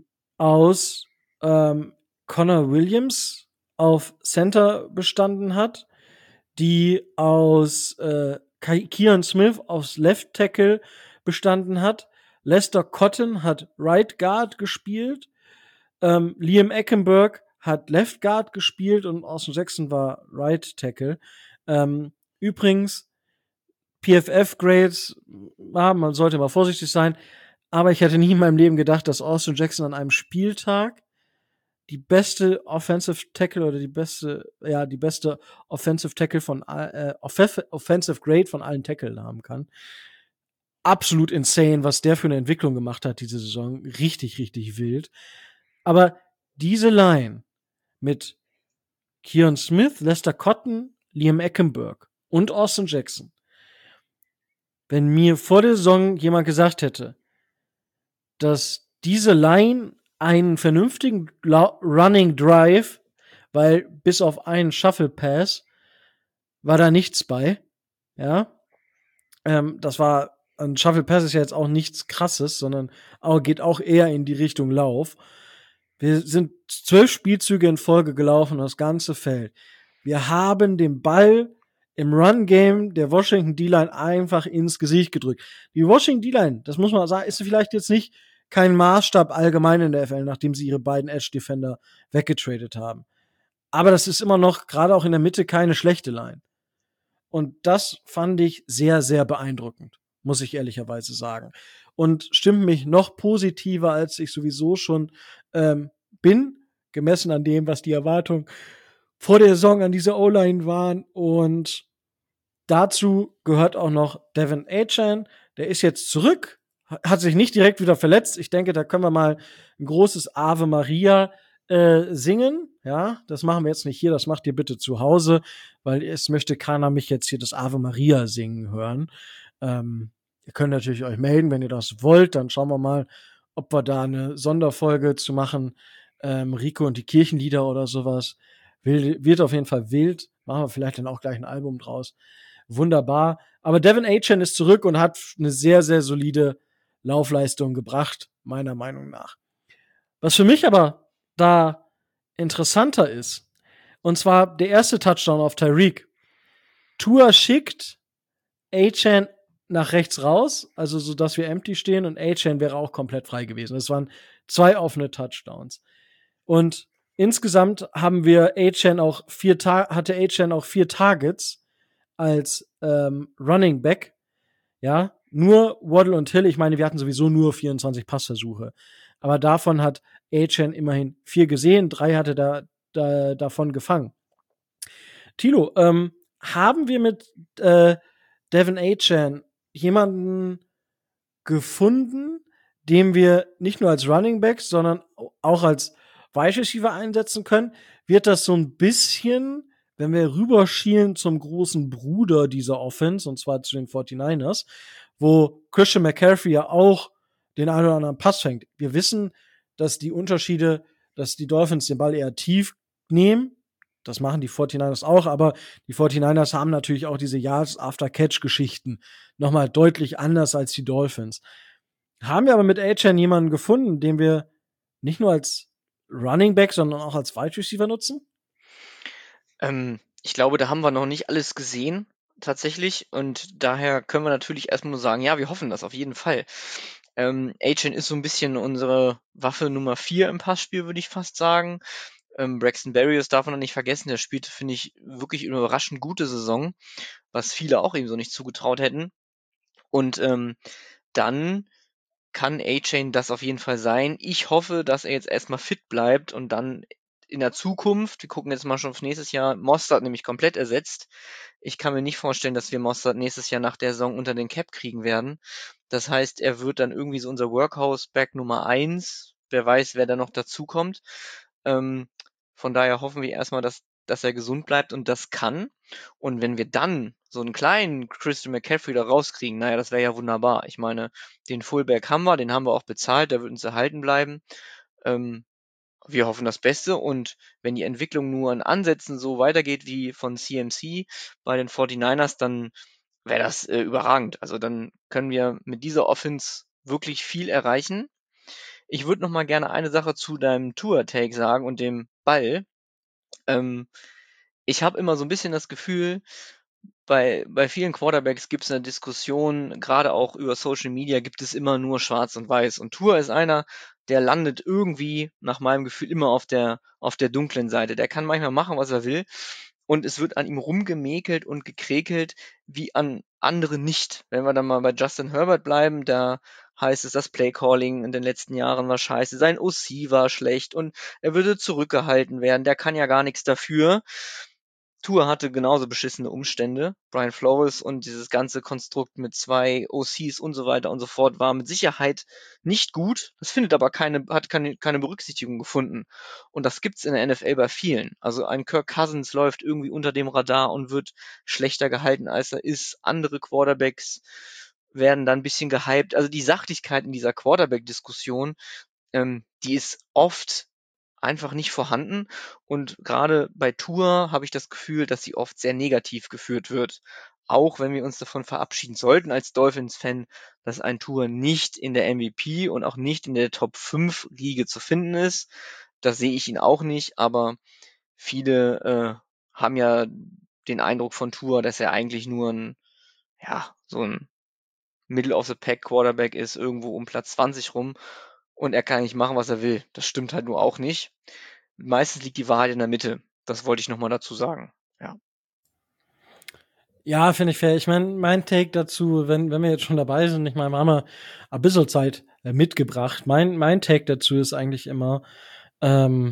aus ähm, Connor Williams auf Center bestanden hat, die aus äh, Keon Smith aufs Left Tackle bestanden hat. Lester Cotton hat Right Guard gespielt. Ähm, Liam Eckenberg hat Left Guard gespielt und Austin Jackson war Right Tackle. Ähm, übrigens, P F F-Grades, ah, man sollte mal vorsichtig sein, aber ich hätte nie in meinem Leben gedacht, dass Austin Jackson an einem Spieltag die beste Offensive Tackle oder die beste, ja, die beste Offensive Tackle von, äh, Offensive Grade von allen Tacklen haben kann. Absolut insane, was der für eine Entwicklung gemacht hat diese Saison. Richtig, richtig wild. Aber diese Line mit Keon Smith, Lester Cotton, Liam Eckenberg und Austin Jackson, wenn mir vor der Saison jemand gesagt hätte, dass diese Line einen vernünftigen Running Drive, weil bis auf einen Shuffle Pass war da nichts bei, ja, ähm, das war ein Shuffle Pass ist ja jetzt auch nichts Krasses, sondern auch, geht auch eher in die Richtung Lauf. Wir sind zwölf Spielzüge in Folge gelaufen, das ganze Feld. Wir haben den Ball im Run-Game der Washington D-Line einfach ins Gesicht gedrückt. Die Washington D-Line, das muss man sagen, ist vielleicht jetzt nicht kein Maßstab allgemein in der F L, nachdem sie ihre beiden Edge-Defender weggetradet haben. Aber das ist immer noch, gerade auch in der Mitte, keine schlechte Line. Und das fand ich sehr, sehr beeindruckend, muss ich ehrlicherweise sagen. Und stimmt mich noch positiver, als ich sowieso schon ähm, bin, gemessen an dem, was die Erwartungen vor der Saison an dieser O-Line waren. Und dazu gehört auch noch Devin Achane. Der ist jetzt zurück, hat sich nicht direkt wieder verletzt. Ich denke, da können wir mal ein großes Ave Maria äh, singen. Ja, das machen wir jetzt nicht hier, das macht ihr bitte zu Hause, weil es möchte keiner mich jetzt hier das Ave Maria singen hören. Ähm, ihr könnt natürlich euch melden, wenn ihr das wollt. Dann schauen wir mal, ob wir da eine Sonderfolge zu machen. Ähm, Rico und die Kirchenlieder oder sowas. Wild, wird auf jeden Fall wild. Machen wir vielleicht dann auch gleich ein Album draus. Wunderbar. Aber Devin Achane ist zurück und hat eine sehr, sehr solide Laufleistung gebracht, meiner Meinung nach. Was für mich aber da interessanter ist, und zwar der erste Touchdown auf Tyreek. Tua schickt Achane nach rechts raus, also so, dass wir empty stehen, und Achane wäre auch komplett frei gewesen. Das waren zwei offene Touchdowns. Und insgesamt haben wir Achane auch vier Ta- hatte Achane auch vier Targets als ähm, Running Back. Ja, nur Waddle und Hill. Ich meine, wir hatten sowieso nur vierundzwanzig Passversuche. Aber davon hat Achane immerhin vier gesehen, drei hatte da, da davon gefangen. Tilo, ähm, haben wir mit äh, Devin Achane jemanden gefunden, den wir nicht nur als Running Back, sondern auch als Wide Receiver einsetzen können? Wird das so ein bisschen, wenn wir rüberschielen zum großen Bruder dieser Offense, und zwar zu den forty-niners, wo Christian McCaffrey ja auch den einen oder anderen Pass fängt. Wir wissen, dass die Unterschiede, dass die Dolphins den Ball eher tief nehmen. Das machen die forty-niners auch, aber die forty-niners haben natürlich auch diese Yards-After-Catch-Geschichten nochmal deutlich anders als die Dolphins. Haben wir aber mit Achane jemanden gefunden, den wir nicht nur als Running Back, sondern auch als Wide Receiver nutzen? Ähm, ich glaube, da haben wir noch nicht alles gesehen, tatsächlich. Und daher können wir natürlich erstmal nur sagen, ja, wir hoffen das auf jeden Fall. Ähm, Achane ist so ein bisschen unsere Waffe Nummer vier im Passspiel, würde ich fast sagen. Ähm, Braxton Berrios darf man noch nicht vergessen, der spielte, finde ich, wirklich eine überraschend gute Saison, was viele auch ihm so nicht zugetraut hätten. Und ähm, dann kann Achane das auf jeden Fall sein. Ich hoffe, dass er jetzt erstmal fit bleibt und dann in der Zukunft, wir gucken jetzt mal schon auf nächstes Jahr, Mostert nämlich komplett ersetzt. Ich kann mir nicht vorstellen, dass wir Mostert nächstes Jahr nach der Saison unter den Cap kriegen werden. Das heißt, er wird dann irgendwie so unser Workhouse-Back Nummer eins. Wer weiß, wer da noch dazukommt. Ähm, von daher hoffen wir erstmal, dass, dass er gesund bleibt und das kann. Und wenn wir dann so einen kleinen Christian McCaffrey da rauskriegen, naja, das wäre ja wunderbar. Ich meine, den Fullback haben wir, den haben wir auch bezahlt, der wird uns erhalten bleiben. Ähm, wir hoffen das Beste und wenn die Entwicklung nur in Ansätzen so weitergeht wie von C M C bei den forty-niners, dann wäre das äh, überragend. Also dann können wir mit dieser Offense wirklich viel erreichen. Ich würde noch mal gerne eine Sache zu deinem Tour-Take sagen und dem Ball. Ähm, ich habe immer so ein bisschen das Gefühl, bei, bei vielen Quarterbacks gibt es eine Diskussion, gerade auch über Social Media gibt es immer nur Schwarz und Weiß. Und Tua ist einer, der landet irgendwie, nach meinem Gefühl, immer auf der, auf der dunklen Seite. Der kann manchmal machen, was er will. Und es wird an ihm rumgemäkelt und gekrekelt, wie an anderen nicht. Wenn wir dann mal bei Justin Herbert bleiben, da heißt es, das Playcalling in den letzten Jahren war scheiße, sein O C war schlecht und er würde zurückgehalten werden. Der kann ja gar nichts dafür. Tua hatte genauso beschissene Umstände. Brian Flores und dieses ganze Konstrukt mit zwei O Cs und so weiter und so fort war mit Sicherheit nicht gut. Das findet aber keine, hat keine, keine Berücksichtigung gefunden. Und das gibt's in der N F L bei vielen. Also ein Kirk Cousins läuft irgendwie unter dem Radar und wird schlechter gehalten, als er ist. Andere Quarterbacks werden dann ein bisschen gehypt. Also die Sachlichkeit in dieser Quarterback-Diskussion, ähm, die ist oft einfach nicht vorhanden. Und gerade bei Tour habe ich das Gefühl, dass sie oft sehr negativ geführt wird. Auch wenn wir uns davon verabschieden sollten als Dolphins-Fan, dass ein Tour nicht in der M V P und auch nicht in der Top fünf Liga zu finden ist. Das sehe ich ihn auch nicht, aber viele äh, haben ja den Eindruck von Tour, dass er eigentlich nur ein, ja, so ein Middle of the Pack Quarterback ist, irgendwo um Platz zwanzig rum. und er kann nicht machen, was er will. Das stimmt halt nur auch nicht. Meistens liegt die Wahrheit in der Mitte. Das wollte ich nochmal dazu sagen. Ja. Ja, finde ich fair. Ich meine, mein Take dazu, wenn, wenn wir jetzt schon dabei sind, ich meine, wir haben ja ein bisschen Zeit äh, mitgebracht. Mein, mein Take dazu ist eigentlich immer, ähm,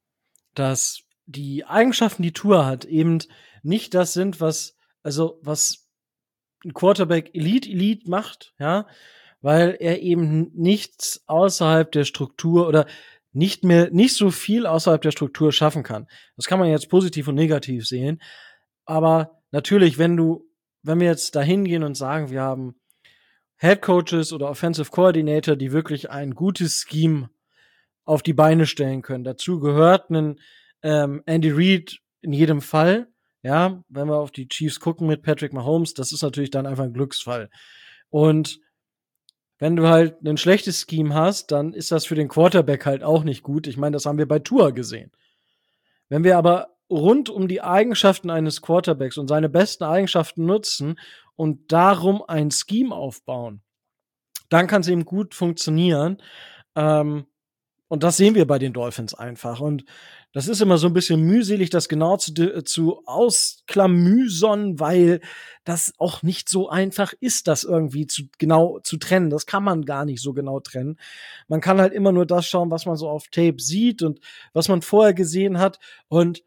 dass die Eigenschaften, die Tua hat, eben nicht das sind, was, also, was ein Quarterback Elite Elite macht, ja, weil er eben nichts außerhalb der Struktur oder nicht mehr, nicht so viel außerhalb der Struktur schaffen kann. Das kann man jetzt positiv und negativ sehen. Aber natürlich, wenn du, wenn wir jetzt da hingehen und sagen, wir haben Head Coaches oder Offensive Coordinator, die wirklich ein gutes Scheme auf die Beine stellen können. Dazu gehört ein ähm, Andy Reid in jedem Fall. Ja, wenn wir auf die Chiefs gucken mit Patrick Mahomes, das ist natürlich dann einfach ein Glücksfall. Und wenn du halt ein schlechtes Scheme hast, dann ist das für den Quarterback halt auch nicht gut. Ich meine, das haben wir bei Tua gesehen. Wenn wir aber rund um die Eigenschaften eines Quarterbacks und seine besten Eigenschaften nutzen und darum ein Scheme aufbauen, dann kann es eben gut funktionieren. Ähm, und das sehen wir bei den Dolphins einfach. Und das ist immer so ein bisschen mühselig, das genau zu, zu ausklamüsern, weil das auch nicht so einfach ist, das irgendwie zu, genau zu trennen. Das kann man gar nicht so genau trennen. Man kann halt immer nur das schauen, was man so auf Tape sieht und was man vorher gesehen hat. Und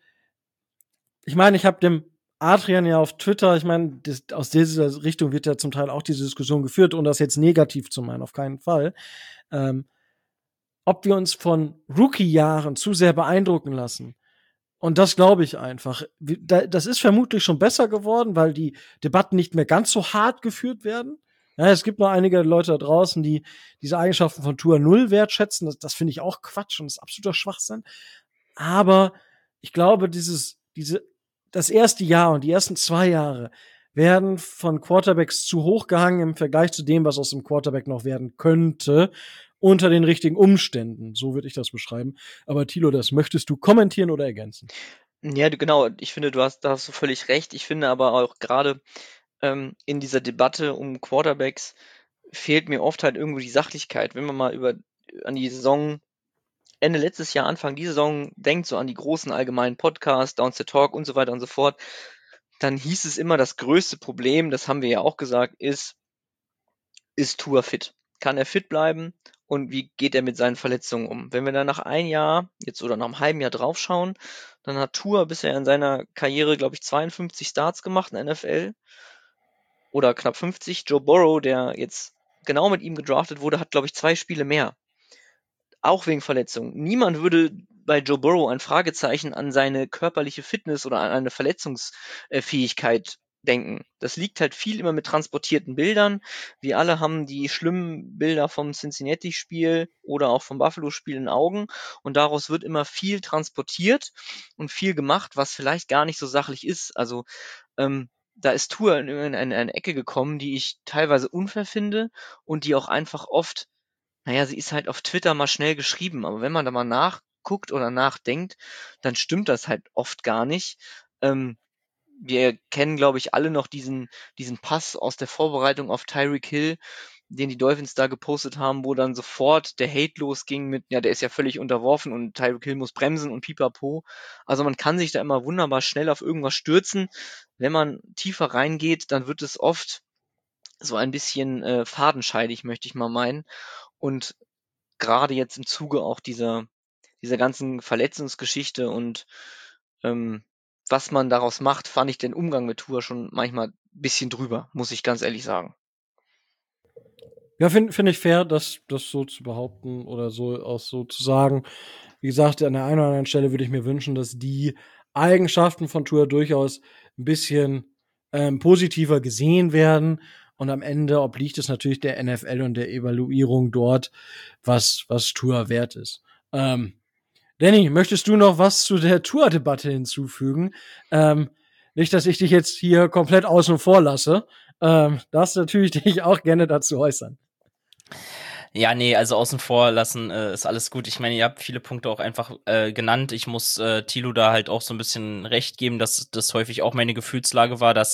ich meine, ich habe dem Adrian ja auf Twitter, ich meine, das, aus dieser Richtung wird ja zum Teil auch diese Diskussion geführt, um das jetzt negativ zu meinen, auf keinen Fall. Ähm, ob wir uns von Rookie-Jahren zu sehr beeindrucken lassen. Und das glaube ich einfach. Das ist vermutlich schon besser geworden, weil die Debatten nicht mehr ganz so hart geführt werden. Ja, es gibt noch einige Leute da draußen, die diese Eigenschaften von Tua null wertschätzen. Das, das finde ich auch Quatsch und ist absoluter Schwachsinn. Aber ich glaube, dieses, diese, das erste Jahr und die ersten zwei Jahre werden von Quarterbacks zu hoch gehangen im Vergleich zu dem, was aus dem Quarterback noch werden könnte, unter den richtigen Umständen. So würde ich das beschreiben. Aber Thilo, das möchtest du kommentieren oder ergänzen? Ja, du, genau. Ich finde, du hast, da hast du völlig recht. Ich finde aber auch gerade ähm, in dieser Debatte um Quarterbacks fehlt mir oft halt irgendwo die Sachlichkeit. Wenn man mal über an die Saison Ende letztes Jahr, Anfang die Saison denkt, so an die großen allgemeinen Podcasts, Downs the Talk und so weiter und so fort, dann hieß es immer, das größte Problem, das haben wir ja auch gesagt, ist, ist Tua fit? Kann er fit bleiben? Und wie geht er mit seinen Verletzungen um? Wenn wir dann nach ein Jahr, jetzt oder nach einem halben Jahr draufschauen, dann hat Tua bisher in seiner Karriere, glaube ich, zweiundfünfzig Starts gemacht in der N F L. Oder knapp fünfzig. Joe Burrow, der jetzt genau mit ihm gedraftet wurde, hat, glaube ich, zwei Spiele mehr. Auch wegen Verletzungen. Niemand würde bei Joe Burrow ein Fragezeichen an seine körperliche Fitness oder an eine Verletzungsfähigkeit denken. Das liegt halt viel immer mit transportierten Bildern. Wir alle haben die schlimmen Bilder vom Cincinnati-Spiel oder auch vom Buffalo-Spiel in Augen und daraus wird immer viel transportiert und viel gemacht, was vielleicht gar nicht so sachlich ist. Also ähm, da ist Tua in eine, eine Ecke gekommen, die ich teilweise unfair finde und die auch einfach oft naja, sie ist halt auf Twitter mal schnell geschrieben, aber wenn man da mal nachguckt oder nachdenkt, dann stimmt das halt oft gar nicht. Ähm, wir kennen, glaube ich, alle noch diesen, diesen Pass aus der Vorbereitung auf Tyreek Hill, den die Dolphins da gepostet haben, wo dann sofort der Hate losging mit, ja, der ist ja völlig unterworfen und Tyreek Hill muss bremsen und pipapo. Also man kann sich da immer wunderbar schnell auf irgendwas stürzen. Wenn man tiefer reingeht, dann wird es oft so ein bisschen äh, fadenscheidig, möchte ich mal meinen. Und gerade jetzt im Zuge auch dieser, dieser ganzen Verletzungsgeschichte und ähm, was man daraus macht, fand ich den Umgang mit Tua schon manchmal ein bisschen drüber, muss ich ganz ehrlich sagen. Ja, finde find ich fair, das, das so zu behaupten oder so auch so zu sagen. Wie gesagt, an der einen oder anderen Stelle würde ich mir wünschen, dass die Eigenschaften von Tua durchaus ein bisschen ähm, positiver gesehen werden. Und am Ende obliegt es natürlich der N F L und der Evaluierung dort, was, was Tua wert ist. Ähm, Danny, möchtest du noch was zu der Tua-Debatte hinzufügen? Ähm, nicht, dass ich dich jetzt hier komplett außen vor lasse. Ähm, darfst natürlich dich auch gerne dazu äußern. Ja, nee, also außen vor lassen äh, ist alles gut. Ich meine, ihr habt viele Punkte auch einfach äh, genannt. Ich muss äh, Thilo da halt auch so ein bisschen recht geben, dass das häufig auch meine Gefühlslage war, dass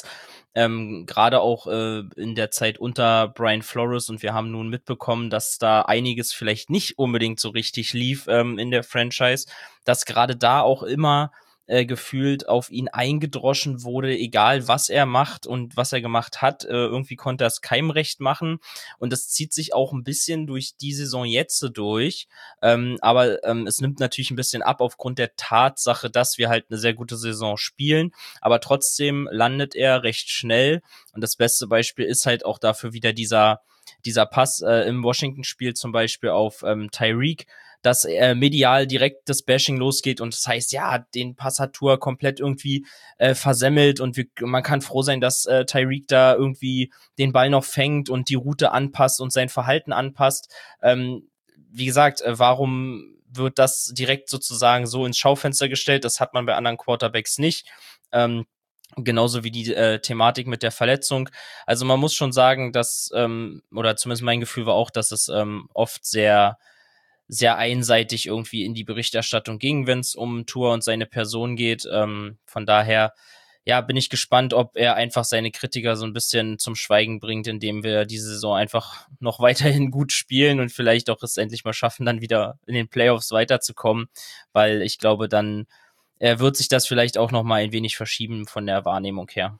ähm, gerade auch äh, in der Zeit unter Brian Flores, und wir haben nun mitbekommen, dass da einiges vielleicht nicht unbedingt so richtig lief ähm, in der Franchise, dass gerade da auch immer äh, gefühlt auf ihn eingedroschen wurde, egal was er macht und was er gemacht hat, äh, irgendwie konnte er es keinem recht machen, und das zieht sich auch ein bisschen durch die Saison jetzt durch, ähm, aber ähm, es nimmt natürlich ein bisschen ab aufgrund der Tatsache, dass wir halt eine sehr gute Saison spielen, aber trotzdem landet er recht schnell, und das beste Beispiel ist halt auch dafür wieder dieser dieser Pass äh, im Washington-Spiel zum Beispiel auf ähm, Tyreek, dass äh, medial direkt das Bashing losgeht und das heißt, ja, den Pass hat Tua komplett irgendwie äh, versemmelt, und wir, man kann froh sein, dass äh, Tyreek da irgendwie den Ball noch fängt und die Route anpasst und sein Verhalten anpasst. Ähm, wie gesagt, äh, warum wird das direkt sozusagen so ins Schaufenster gestellt? Das hat man bei anderen Quarterbacks nicht. Ähm, Genauso wie die äh, Thematik mit der Verletzung. Also man muss schon sagen, dass, ähm, oder zumindest mein Gefühl war auch, dass es ähm, oft sehr sehr einseitig irgendwie in die Berichterstattung ging, wenn es um Tua und seine Person geht. Ähm, von daher, ja, bin ich gespannt, ob er einfach seine Kritiker so ein bisschen zum Schweigen bringt, indem wir diese Saison einfach noch weiterhin gut spielen und vielleicht auch es endlich mal schaffen, dann wieder in den Playoffs weiterzukommen, weil ich glaube, dann äh, wird sich das vielleicht auch noch mal ein wenig verschieben von der Wahrnehmung her.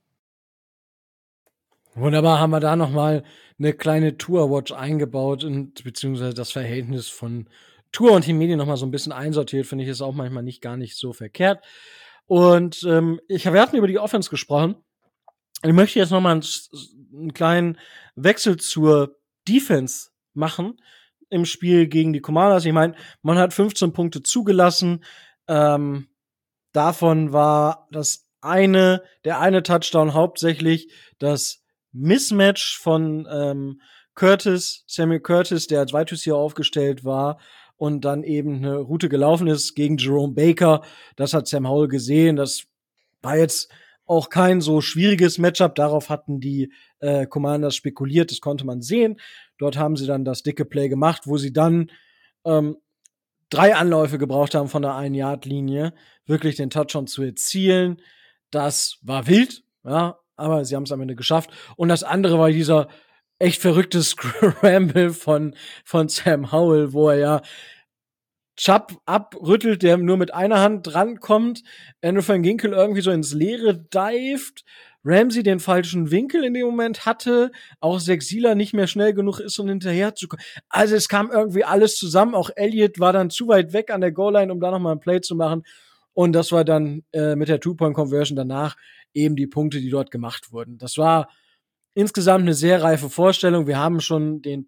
Wunderbar, haben wir da noch mal eine kleine Tour-Watch eingebaut und beziehungsweise das Verhältnis von Tour und Team Medien noch mal so ein bisschen einsortiert, finde ich, ist auch manchmal nicht gar nicht so verkehrt. Und ähm, ich, wir hatten über die Offense gesprochen. Ich möchte jetzt noch mal einen, einen kleinen Wechsel zur Defense machen im Spiel gegen die Commanders. Ich meine, man hat fünfzehn Punkte zugelassen. Ähm, davon war das eine, der eine Touchdown hauptsächlich das Mismatch von ähm, Curtis, Samuel Curtis, der als Wide Receiver aufgestellt war und dann eben eine Route gelaufen ist gegen Jerome Baker. Das hat Sam Howell gesehen. Das war jetzt auch kein so schwieriges Matchup. Darauf hatten die äh, Commanders spekuliert. Das konnte man sehen. Dort haben sie dann das dicke Play gemacht, wo sie dann ähm, drei Anläufe gebraucht haben von der Ein-Yard-Linie, wirklich den Touchdown zu erzielen. Das war wild, ja, aber sie haben es am Ende geschafft. Und das andere war dieser echt verrückte Scramble von, von Sam Howell, wo er ja Chubb abrüttelt, der nur mit einer Hand drankommt, Andrew Van Ginkel irgendwie so ins Leere dived, Ramsey den falschen Winkel in dem Moment hatte, auch Sexila nicht mehr schnell genug ist, um hinterher zu kommen. Also es kam irgendwie alles zusammen, auch Elliott war dann zu weit weg an der Goal-Line, um da nochmal ein Play zu machen, und das war dann äh, mit der Two-Point-Conversion danach eben die Punkte, die dort gemacht wurden. Das war insgesamt eine sehr reife Vorstellung. Wir haben schon den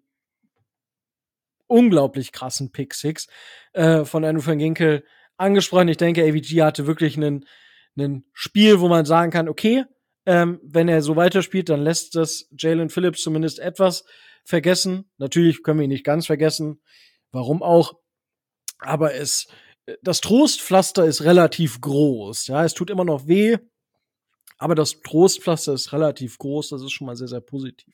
unglaublich krassen Pick Six äh, von Andrew Van Ginkel angesprochen. Ich denke, A V G hatte wirklich einen ein Spiel, wo man sagen kann, okay, ähm, wenn er so weiterspielt, dann lässt das Jalen Phillips zumindest etwas vergessen. Natürlich können wir ihn nicht ganz vergessen. Warum auch? Aber es, das Trostpflaster ist relativ groß. Ja, es tut immer noch weh, aber das Trostpflaster ist relativ groß. Das ist schon mal sehr, sehr positiv.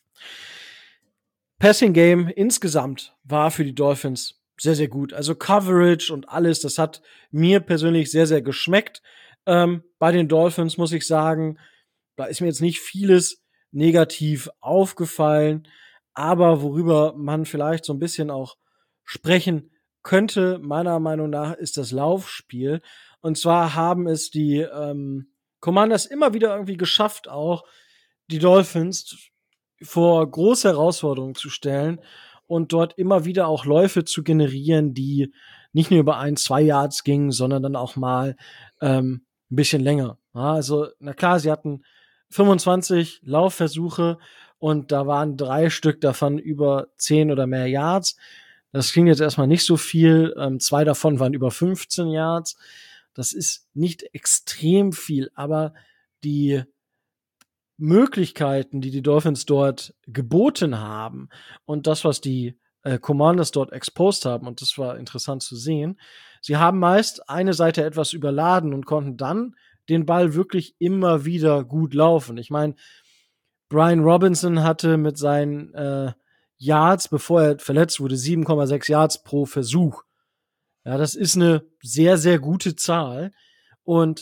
Passing Game insgesamt war für die Dolphins sehr, sehr gut. Also Coverage und alles, das hat mir persönlich sehr, sehr geschmeckt. Ähm, bei den Dolphins muss ich sagen, da ist mir jetzt nicht vieles negativ aufgefallen, aber worüber man vielleicht so ein bisschen auch sprechen könnte, meiner Meinung nach, ist das Laufspiel. Und zwar haben es die ähm, Commanders immer wieder irgendwie geschafft, auch die Dolphins vor große Herausforderungen zu stellen und dort immer wieder auch Läufe zu generieren, die nicht nur über ein, zwei Yards gingen, sondern dann auch mal ähm, ein bisschen länger. Ja, also, na klar, sie hatten fünfundzwanzig Laufversuche und da waren drei Stück davon über zehn oder mehr Yards. Das klingt jetzt erstmal nicht so viel. Ähm, zwei davon waren über fünfzehn Yards. Das ist nicht extrem viel, aber die Möglichkeiten, die die Dolphins dort geboten haben und das, was die äh, Commanders dort exposed haben, und das war interessant zu sehen, sie haben meist eine Seite etwas überladen und konnten dann den Ball wirklich immer wieder gut laufen. Ich meine, Brian Robinson hatte mit seinen äh, Yards, bevor er verletzt wurde, sieben Komma sechs Yards pro Versuch. Ja, das ist eine sehr, sehr gute Zahl. Und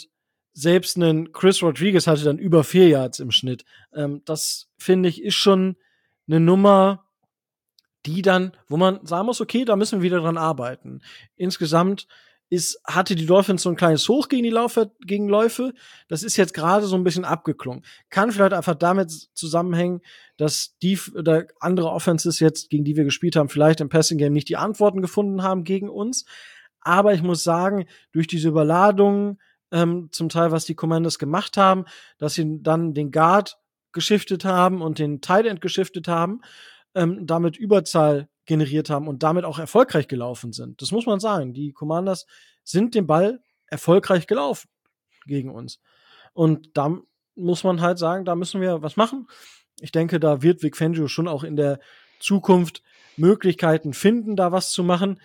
selbst ein Chris Rodriguez hatte dann über vier Yards im Schnitt. Ähm, das, finde ich, ist schon eine Nummer, die dann, wo man sagen muss, okay, da müssen wir wieder dran arbeiten. Insgesamt ist, hatte die Dolphins so ein kleines Hoch gegen die Laufe, gegen Läufe. Das ist jetzt gerade so ein bisschen abgeklungen. Kann vielleicht einfach damit zusammenhängen, dass die oder andere Offenses jetzt, gegen die wir gespielt haben, vielleicht im Passing Game nicht die Antworten gefunden haben gegen uns. Aber ich muss sagen, durch diese Überladung, ähm, zum Teil, was die Commanders gemacht haben, dass sie dann den Guard geschiftet haben und den Tight End geschiftet haben, ähm, damit Überzahl generiert haben und damit auch erfolgreich gelaufen sind. Das muss man sagen. Die Commanders sind den Ball erfolgreich gelaufen gegen uns. Und da muss man halt sagen, da müssen wir was machen. Ich denke, da wird Vic Fangio schon auch in der Zukunft Möglichkeiten finden, da was zu machen.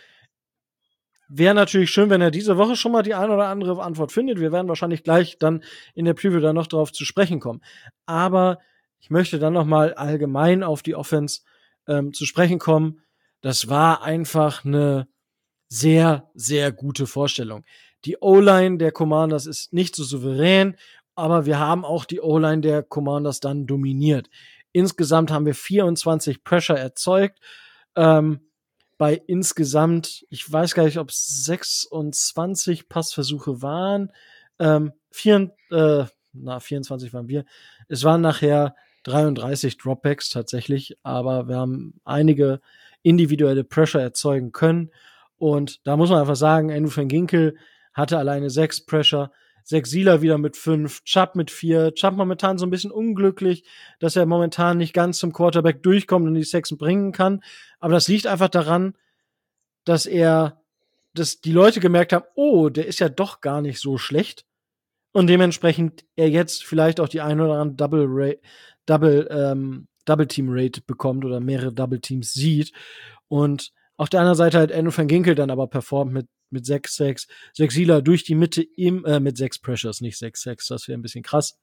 Wäre natürlich schön, wenn er diese Woche schon mal die eine oder andere Antwort findet. Wir werden wahrscheinlich gleich dann in der Preview da noch drauf zu sprechen kommen. Aber ich möchte dann noch mal allgemein auf die Offense ähm, zu sprechen kommen. Das war einfach eine sehr, sehr gute Vorstellung. Die O-Line der Commanders ist nicht so souverän, aber wir haben auch die O-Line der Commanders dann dominiert. Insgesamt haben wir vierundzwanzig Pressure erzeugt. Ähm, bei insgesamt, ich weiß gar nicht, ob es sechsundzwanzig Passversuche waren. Ähm, vier, äh, na, vierundzwanzig waren wir. Es waren nachher dreiunddreißig Dropbacks tatsächlich, aber wir haben einige individuelle Pressure erzeugen können. Und da muss man einfach sagen, Andrew van Ginkel hatte alleine sechs Pressure, Zach Sieler wieder mit fünf, Chubb mit vier. Chubb momentan so ein bisschen unglücklich, dass er momentan nicht ganz zum Quarterback durchkommt und die Sacks bringen kann. Aber das liegt einfach daran, dass er, dass die Leute gemerkt haben, oh, der ist ja doch gar nicht so schlecht. Und dementsprechend er jetzt vielleicht auch die ein oder andere Double Rate, Double, ähm, Double Team Rate bekommt oder mehrere Double Teams sieht. Und auf der anderen Seite halt Andrew van Ginkel dann aber performt mit mit sechs Sacks, Zach Sieler durch die Mitte im, äh, mit sechs Pressures, nicht sechs Sacks, das wäre ein bisschen krass.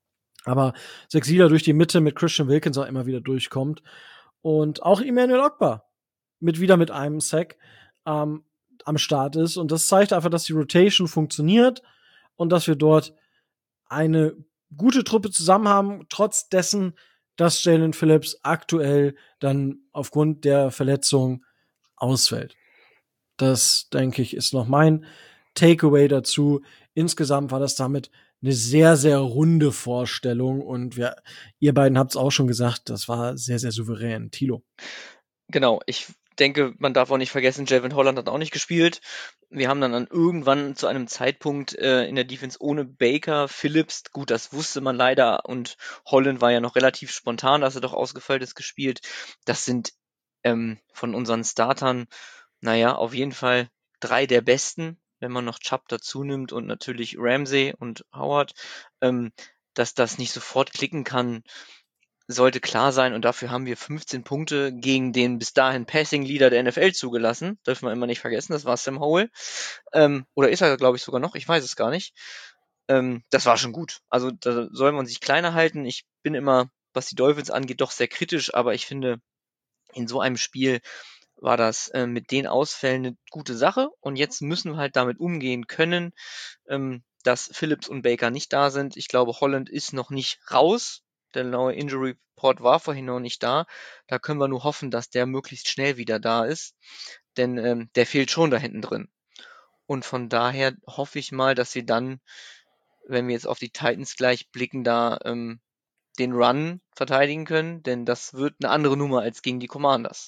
Aber Zach Sieler durch die Mitte mit Christian Wilkins auch immer wieder durchkommt. Und auch Emmanuel Ogbah mit wieder mit einem Sack ähm, am Start ist. Und das zeigt einfach, dass die Rotation funktioniert und dass wir dort eine gute Truppe zusammen haben, trotz dessen, dass Jalen Phillips aktuell dann aufgrund der Verletzung ausfällt. Das, denke ich, ist noch mein Takeaway dazu. Insgesamt war das damit eine sehr, sehr runde Vorstellung und wir, ihr beiden habt es auch schon gesagt, das war sehr, sehr souverän. Thilo. Genau, ich denke, man darf auch nicht vergessen, Javon Holland hat auch nicht gespielt. Wir haben dann, dann irgendwann zu einem Zeitpunkt äh, in der Defense ohne Baker, Phillips, gut, das wusste man leider, und Holland war ja noch relativ spontan, dass er doch ausgefallen ist, gespielt. Das sind ähm, von unseren Startern, naja, auf jeden Fall drei der besten, wenn man noch Chubb dazu nimmt und natürlich Ramsey und Howard. Ähm, dass das nicht sofort klicken kann, sollte klar sein, und dafür haben wir fünfzehn Punkte gegen den bis dahin Passing-Leader der N F L zugelassen. Dürfen wir immer nicht vergessen, das war Sam Howell. Ähm, oder ist er, glaube ich, sogar noch, ich weiß es gar nicht. Ähm, das war schon gut. Also da soll man sich kleiner halten. Ich bin immer, was die Dolphins angeht, doch sehr kritisch, aber ich finde, in so einem Spiel war das äh, mit den Ausfällen eine gute Sache, und jetzt müssen wir halt damit umgehen können, ähm, dass Phillips und Baker nicht da sind. Ich glaube, Holland ist noch nicht raus. Der neue Injury Report war vorhin noch nicht da. Da können wir nur hoffen, dass der möglichst schnell wieder da ist, denn ähm, der fehlt schon da hinten drin. Und von daher hoffe ich mal, dass sie dann, wenn wir jetzt auf die Titans gleich blicken, da ähm, den Run verteidigen können, denn das wird eine andere Nummer als gegen die Commanders.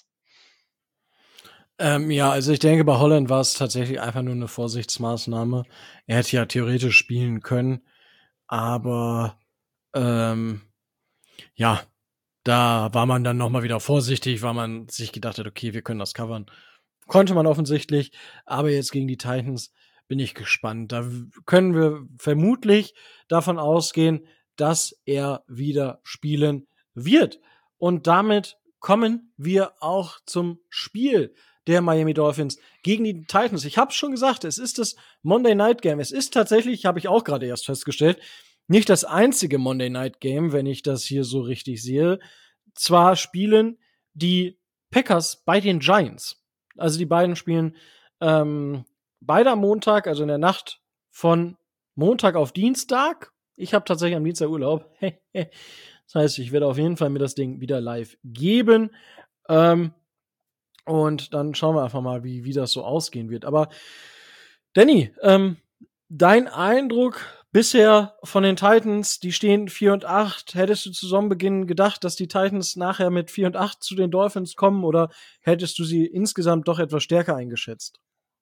Ähm, ja, also ich denke, bei Holland war es tatsächlich einfach nur eine Vorsichtsmaßnahme. Er hätte ja theoretisch spielen können, aber ähm, ja, da war man dann noch mal wieder vorsichtig, weil man sich gedacht hat, okay, wir können das covern. Konnte man offensichtlich, aber jetzt gegen die Titans bin ich gespannt. Da können wir vermutlich davon ausgehen, dass er wieder spielen wird. Und damit kommen wir auch zum Spiel der Miami Dolphins gegen die Titans. Ich habe schon gesagt, es ist das Monday Night Game. Es ist tatsächlich, habe ich auch gerade erst festgestellt, nicht das einzige Monday Night Game, wenn ich das hier so richtig sehe. Zwar spielen die Packers bei den Giants. Also die beiden spielen ähm, beide am Montag, also in der Nacht von Montag auf Dienstag. Ich habe tatsächlich am Dienstag Urlaub. Das heißt, ich werde auf jeden Fall mir das Ding wieder live geben. Ähm, und dann schauen wir einfach mal, wie, wie das so ausgehen wird. Aber Danny, ähm, dein Eindruck bisher von den Titans, die stehen vier und acht. Hättest du zu Saisonbeginn gedacht, dass die Titans nachher mit vier und acht zu den Dolphins kommen, oder hättest du sie insgesamt doch etwas stärker eingeschätzt?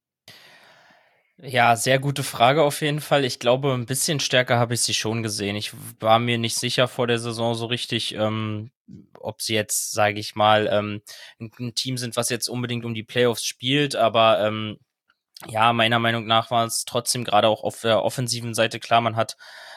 Ja, sehr gute Frage auf jeden Fall. Ich glaube, ein bisschen stärker habe ich sie schon gesehen. Ich war mir nicht sicher vor der Saison so richtig, ähm, ob sie jetzt, sage ich mal, ähm, ein, ein Team sind, was jetzt unbedingt um die Playoffs spielt, aber ähm, ja, meiner Meinung nach war es trotzdem gerade auch auf der offensiven Seite klar, man hat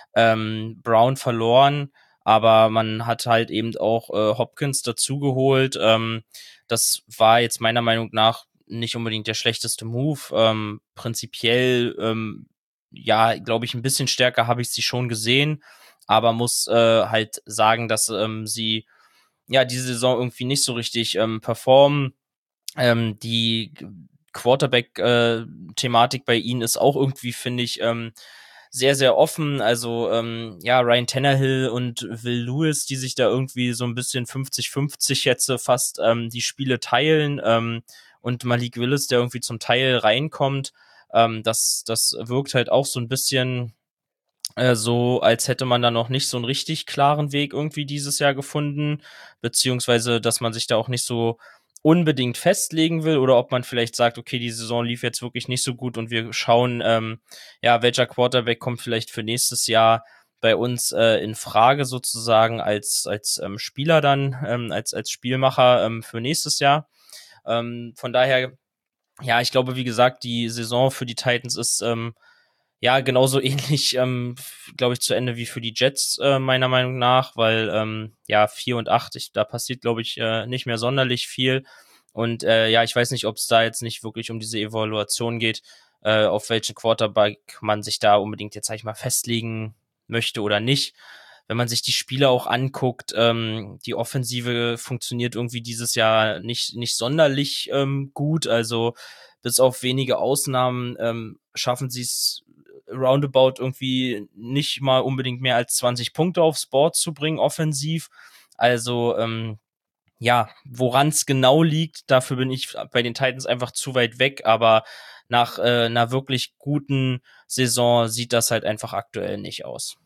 ähm, Brown verloren, aber man hat halt eben auch äh, Hopkins dazugeholt. Ähm, das war jetzt meiner Meinung nach nicht unbedingt der schlechteste Move. Ähm, prinzipiell, ähm, ja, glaube ich, ein bisschen stärker habe ich sie schon gesehen, aber muss äh, halt sagen, dass ähm, sie ja diese Saison irgendwie nicht so richtig ähm, performen. Ähm, die Quarterback-Thematik äh, bei ihnen ist auch irgendwie, finde ich, ähm, sehr, sehr offen. Also, ähm, ja, Ryan Tannehill und Will Lewis, die sich da irgendwie so ein bisschen fünfzig fünfzig jetzt fast ähm, die Spiele teilen, ähm, und Malik Willis, der irgendwie zum Teil reinkommt. Ähm, das, das wirkt halt auch so ein bisschen äh, so, als hätte man da noch nicht so einen richtig klaren Weg irgendwie dieses Jahr gefunden, beziehungsweise, dass man sich da auch nicht so unbedingt festlegen will, oder ob man vielleicht sagt, okay, die Saison lief jetzt wirklich nicht so gut und wir schauen, ähm, ja, welcher Quarterback kommt vielleicht für nächstes Jahr bei uns äh, in Frage sozusagen als als ähm, Spieler dann, ähm, als als Spielmacher ähm, für nächstes Jahr. Ähm, von daher, ja, ich glaube, wie gesagt, die Saison für die Titans ist ähm, ja genauso ähnlich, ähm, glaube ich, zu Ende wie für die Jets, äh, meiner Meinung nach, weil ähm, ja, vier und acht, ich, da passiert, glaube ich, äh, nicht mehr sonderlich viel. Und äh, ja, ich weiß nicht, ob es da jetzt nicht wirklich um diese Evaluation geht, äh, auf welchen Quarterback man sich da unbedingt jetzt, sag ich mal, festlegen möchte oder nicht. Wenn man sich die Spiele auch anguckt, ähm, die Offensive funktioniert irgendwie dieses Jahr nicht, nicht sonderlich ähm, gut. Also bis auf wenige Ausnahmen ähm, schaffen sie es roundabout irgendwie nicht mal unbedingt mehr als zwanzig Punkte aufs Board zu bringen, offensiv. Also, ähm, ja, woran es genau liegt, dafür bin ich bei den Titans einfach zu weit weg, aber nach äh, einer wirklich guten Saison sieht das halt einfach aktuell nicht aus.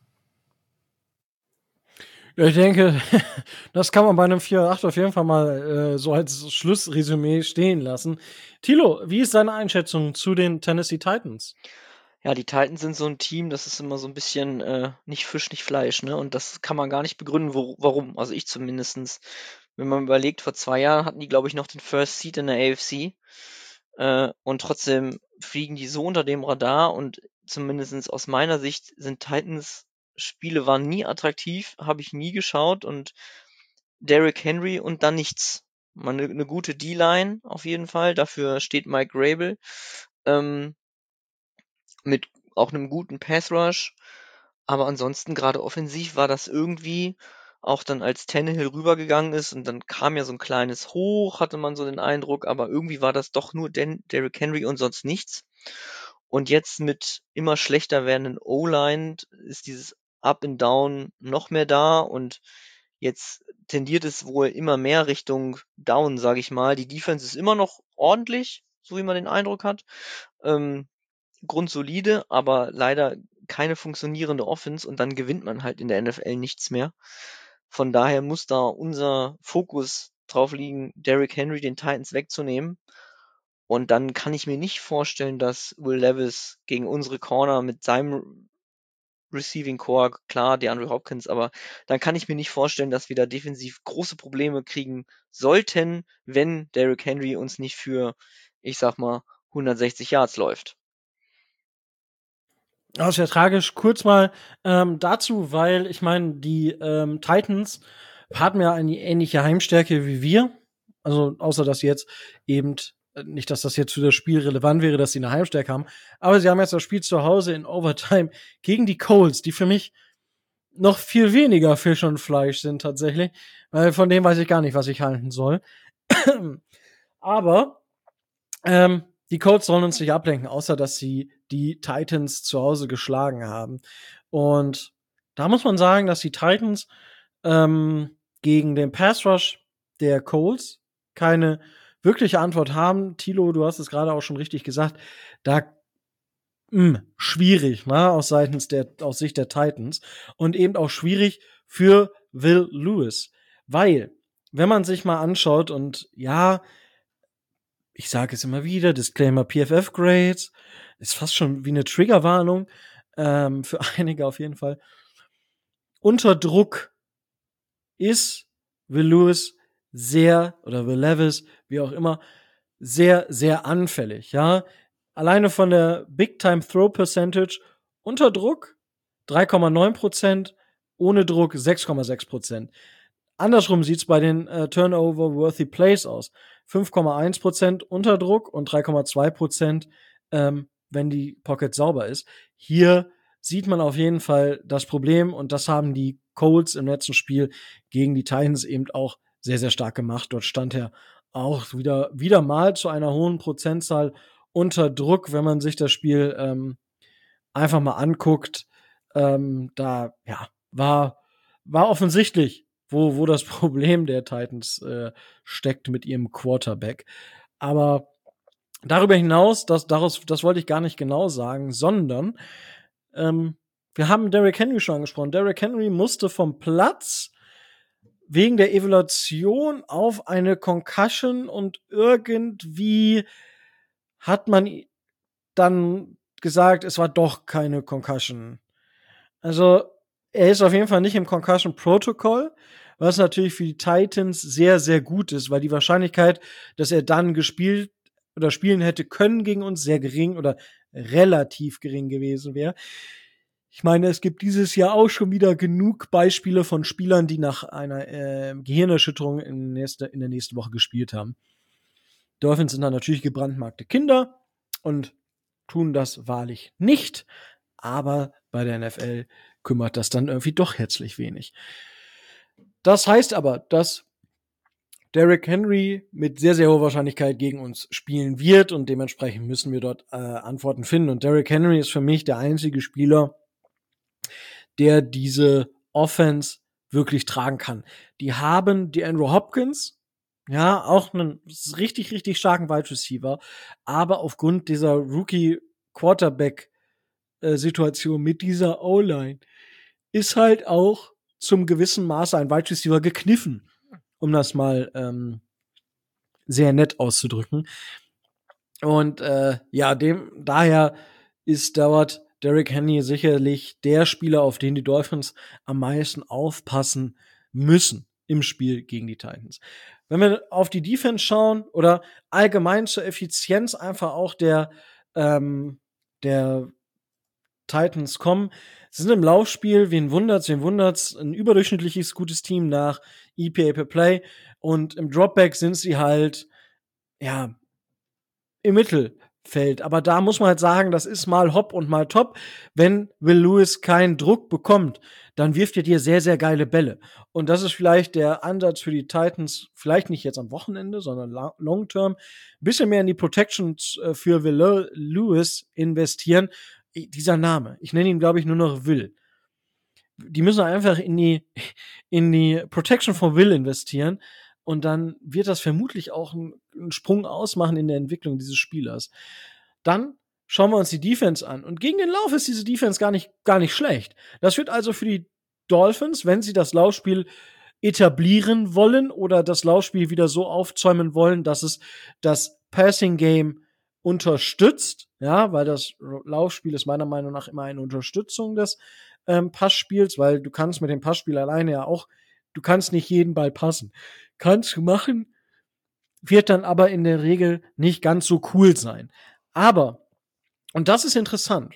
Ja, ich denke, das kann man bei einem vier acht auf jeden Fall mal äh, so als Schlussresümee stehen lassen. Thilo, wie ist deine Einschätzung zu den Tennessee Titans? Ja, die Titans sind so ein Team, das ist immer so ein bisschen äh, nicht Fisch, nicht Fleisch, ne? Und das kann man gar nicht begründen, wo, warum. Also ich zumindestens. Wenn man überlegt, vor zwei Jahren hatten die, glaube ich, noch den First Seed in der A F C. Äh, und trotzdem fliegen die so unter dem Radar, und zumindest aus meiner Sicht sind Titans Spiele waren nie attraktiv, habe ich nie geschaut, und Derrick Henry und dann nichts. Mal eine, eine gute D-Line auf jeden Fall, dafür steht Mike Grable. Ähm, mit auch einem guten Pass Rush. Aber ansonsten gerade offensiv war das irgendwie, auch dann als Tannehill rübergegangen ist, und dann kam ja so ein kleines Hoch, hatte man so den Eindruck, aber irgendwie war das doch nur Den Derrick Henry und sonst nichts. Und jetzt mit immer schlechter werdenden O-Line ist dieses Up and Down noch mehr da, und jetzt tendiert es wohl immer mehr Richtung Down, sage ich mal. Die Defense ist immer noch ordentlich, so wie man den Eindruck hat. Ähm, grundsolide, aber leider keine funktionierende Offense, und dann gewinnt man halt in der N F L nichts mehr. Von daher muss da unser Fokus drauf liegen, Derrick Henry den Titans wegzunehmen. Und dann kann ich mir nicht vorstellen, dass Will Levis gegen unsere Corner mit seinem Receiving Core, klar, DeAndre Hopkins, aber dann kann ich mir nicht vorstellen, dass wir da defensiv große Probleme kriegen sollten, wenn Derrick Henry uns nicht für, ich sag mal, hundertsechzig Yards läuft. Das ist ja tragisch. Kurz mal ähm, dazu, weil ich meine, die ähm, Titans hatten ja eine ähnliche Heimstärke wie wir. Also außer dass sie jetzt eben, äh, nicht, dass das jetzt für das Spiel relevant wäre, dass sie eine Heimstärke haben, aber sie haben jetzt das Spiel zu Hause in Overtime gegen die Colts, die für mich noch viel weniger Fisch und Fleisch sind tatsächlich, weil von dem weiß ich gar nicht, was ich halten soll. Aber ähm, die Colts sollen uns nicht ablenken, außer dass sie die Titans zu Hause geschlagen haben. Und da muss man sagen, dass die Titans ähm, gegen den Pass Rush der Colts keine wirkliche Antwort haben. Thilo, du hast es gerade auch schon richtig gesagt, da mh, schwierig, ne, aus seitens der, aus Sicht der Titans und eben auch schwierig für Will Lewis, weil wenn man sich mal anschaut und ja, ich sage es immer wieder, Disclaimer P F F Grades, ist fast schon wie eine Triggerwarnung, ähm, für einige auf jeden Fall. Unter Druck ist Will Lewis sehr, oder Will Levis, wie auch immer, sehr, sehr anfällig, ja. Alleine von der Big Time Throw Percentage unter Druck drei Komma neun Prozent, ohne Druck sechs Komma sechs Prozent. Andersrum sieht's bei den äh, Turnover-worthy Plays aus. fünf Komma eins Prozent unter Druck und drei Komma zwei Prozent, ähm, wenn die Pocket sauber ist. Hier sieht man auf jeden Fall das Problem und das haben die Colts im letzten Spiel gegen die Titans eben auch sehr, sehr stark gemacht. Dort stand er auch wieder, wieder mal zu einer hohen Prozentzahl unter Druck, wenn man sich das Spiel ähm, einfach mal anguckt. Ähm, da, ja, war, war offensichtlich, wo, wo das Problem der Titans äh, steckt mit ihrem Quarterback. Aber darüber hinaus, das, daraus, das wollte ich gar nicht genau sagen, sondern ähm, wir haben Derrick Henry schon angesprochen. Derrick Henry musste vom Platz wegen der Evaluation auf eine Concussion und irgendwie hat man dann gesagt, es war doch keine Concussion. Also, er ist auf jeden Fall nicht im Concussion Protocol, was natürlich für die Titans sehr, sehr gut ist, weil die Wahrscheinlichkeit, dass er dann gespielt oder spielen hätte können gegen uns, sehr gering oder relativ gering gewesen wäre. Ich meine, es gibt dieses Jahr auch schon wieder genug Beispiele von Spielern, die nach einer äh, Gehirnerschütterung in, nächste, in der nächsten Woche gespielt haben. Dolphins sind dann natürlich gebrandmarkte Kinder und tun das wahrlich nicht, aber bei der N F L kümmert das dann irgendwie doch herzlich wenig. Das heißt aber, dass Derrick Henry mit sehr, sehr hoher Wahrscheinlichkeit gegen uns spielen wird und dementsprechend müssen wir dort äh, Antworten finden. Und Derrick Henry ist für mich der einzige Spieler, der diese Offense wirklich tragen kann. Die haben die Andrew Hopkins, ja, auch einen richtig, richtig starken Wide Receiver, aber aufgrund dieser Rookie-Quarterback-Situation mit dieser O-Line ist halt auch zum gewissen Maße ein Wide Receiver gekniffen, um das mal ähm, sehr nett auszudrücken. Und äh, ja, dem daher ist dort Derrick Henry sicherlich der Spieler, auf den die Dolphins am meisten aufpassen müssen im Spiel gegen die Titans. Wenn wir auf die Defense schauen oder allgemein zur Effizienz einfach auch der ähm, der Titans kommen, sie sind im Laufspiel, wen wundert's, wen wundert's, ein überdurchschnittliches gutes Team nach E P A per Play und im Dropback sind sie halt ja im Mittelfeld. Aber da muss man halt sagen, das ist mal hopp und mal top. Wenn Will Lewis keinen Druck bekommt, dann wirft er dir sehr, sehr geile Bälle. Und das ist vielleicht der Ansatz für die Titans, vielleicht nicht jetzt am Wochenende, sondern long term, ein bisschen mehr in die Protections für Will Lewis investieren. Dieser Name, ich nenne ihn, glaube ich, nur noch Will. Die müssen einfach in die, in die Protection von Will investieren. Und dann wird das vermutlich auch einen Sprung ausmachen in der Entwicklung dieses Spielers. Dann schauen wir uns die Defense an. Und gegen den Lauf ist diese Defense gar nicht, gar nicht schlecht. Das wird also für die Dolphins, wenn sie das Laufspiel etablieren wollen oder das Laufspiel wieder so aufzäumen wollen, dass es das Passing Game unterstützt, ja, weil das Laufspiel ist meiner Meinung nach immer eine Unterstützung des ähm, Passspiels, weil du kannst mit dem Passspiel alleine ja auch, du kannst nicht jeden Ball passen. Kannst du machen, wird dann aber in der Regel nicht ganz so cool sein. Aber, und das ist interessant,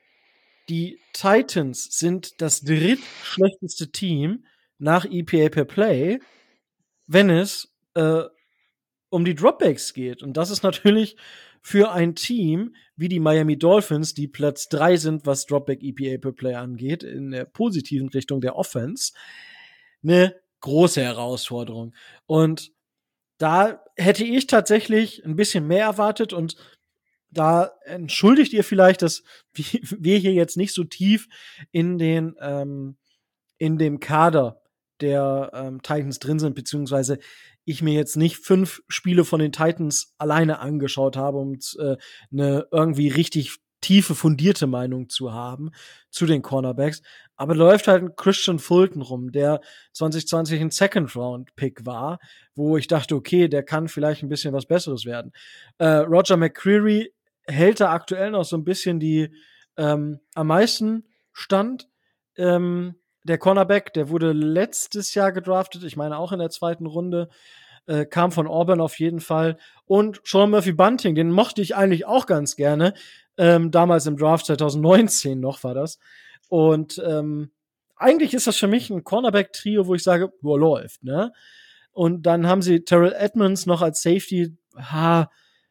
die Titans sind das drittschlechteste Team nach E P A per Play, wenn es äh, um die Dropbacks geht. Und das ist natürlich für ein Team wie die Miami Dolphins, die Platz drei sind, was Dropback E P A per Play angeht, in der positiven Richtung der Offense, eine große Herausforderung. Und da hätte ich tatsächlich ein bisschen mehr erwartet und da entschuldigt ihr vielleicht, dass wir hier jetzt nicht so tief in den ähm, in dem Kader der ähm, Titans drin sind, beziehungsweise ich mir jetzt nicht fünf Spiele von den Titans alleine angeschaut habe, um äh, eine irgendwie richtig tiefe, fundierte Meinung zu haben zu den Cornerbacks. Aber da läuft halt ein Christian Fulton rum, der zwanzig zwanzig ein Second-Round-Pick war, wo ich dachte, okay, der kann vielleicht ein bisschen was Besseres werden. Äh, Roger McCreary hält da aktuell noch so ein bisschen die ähm, am meisten stand. Ähm, der Cornerback, der wurde letztes Jahr gedraftet, ich meine auch in der zweiten Runde, äh, kam von Auburn auf jeden Fall. Und Sean Murphy Bunting, den mochte ich eigentlich auch ganz gerne. Ähm, damals im Draft zwanzig neunzehn noch war das. Und ähm, eigentlich ist das für mich ein Cornerback-Trio, wo ich sage, boah, läuft, ne? Und dann haben sie Terrell Edmonds noch als Safety. Ha,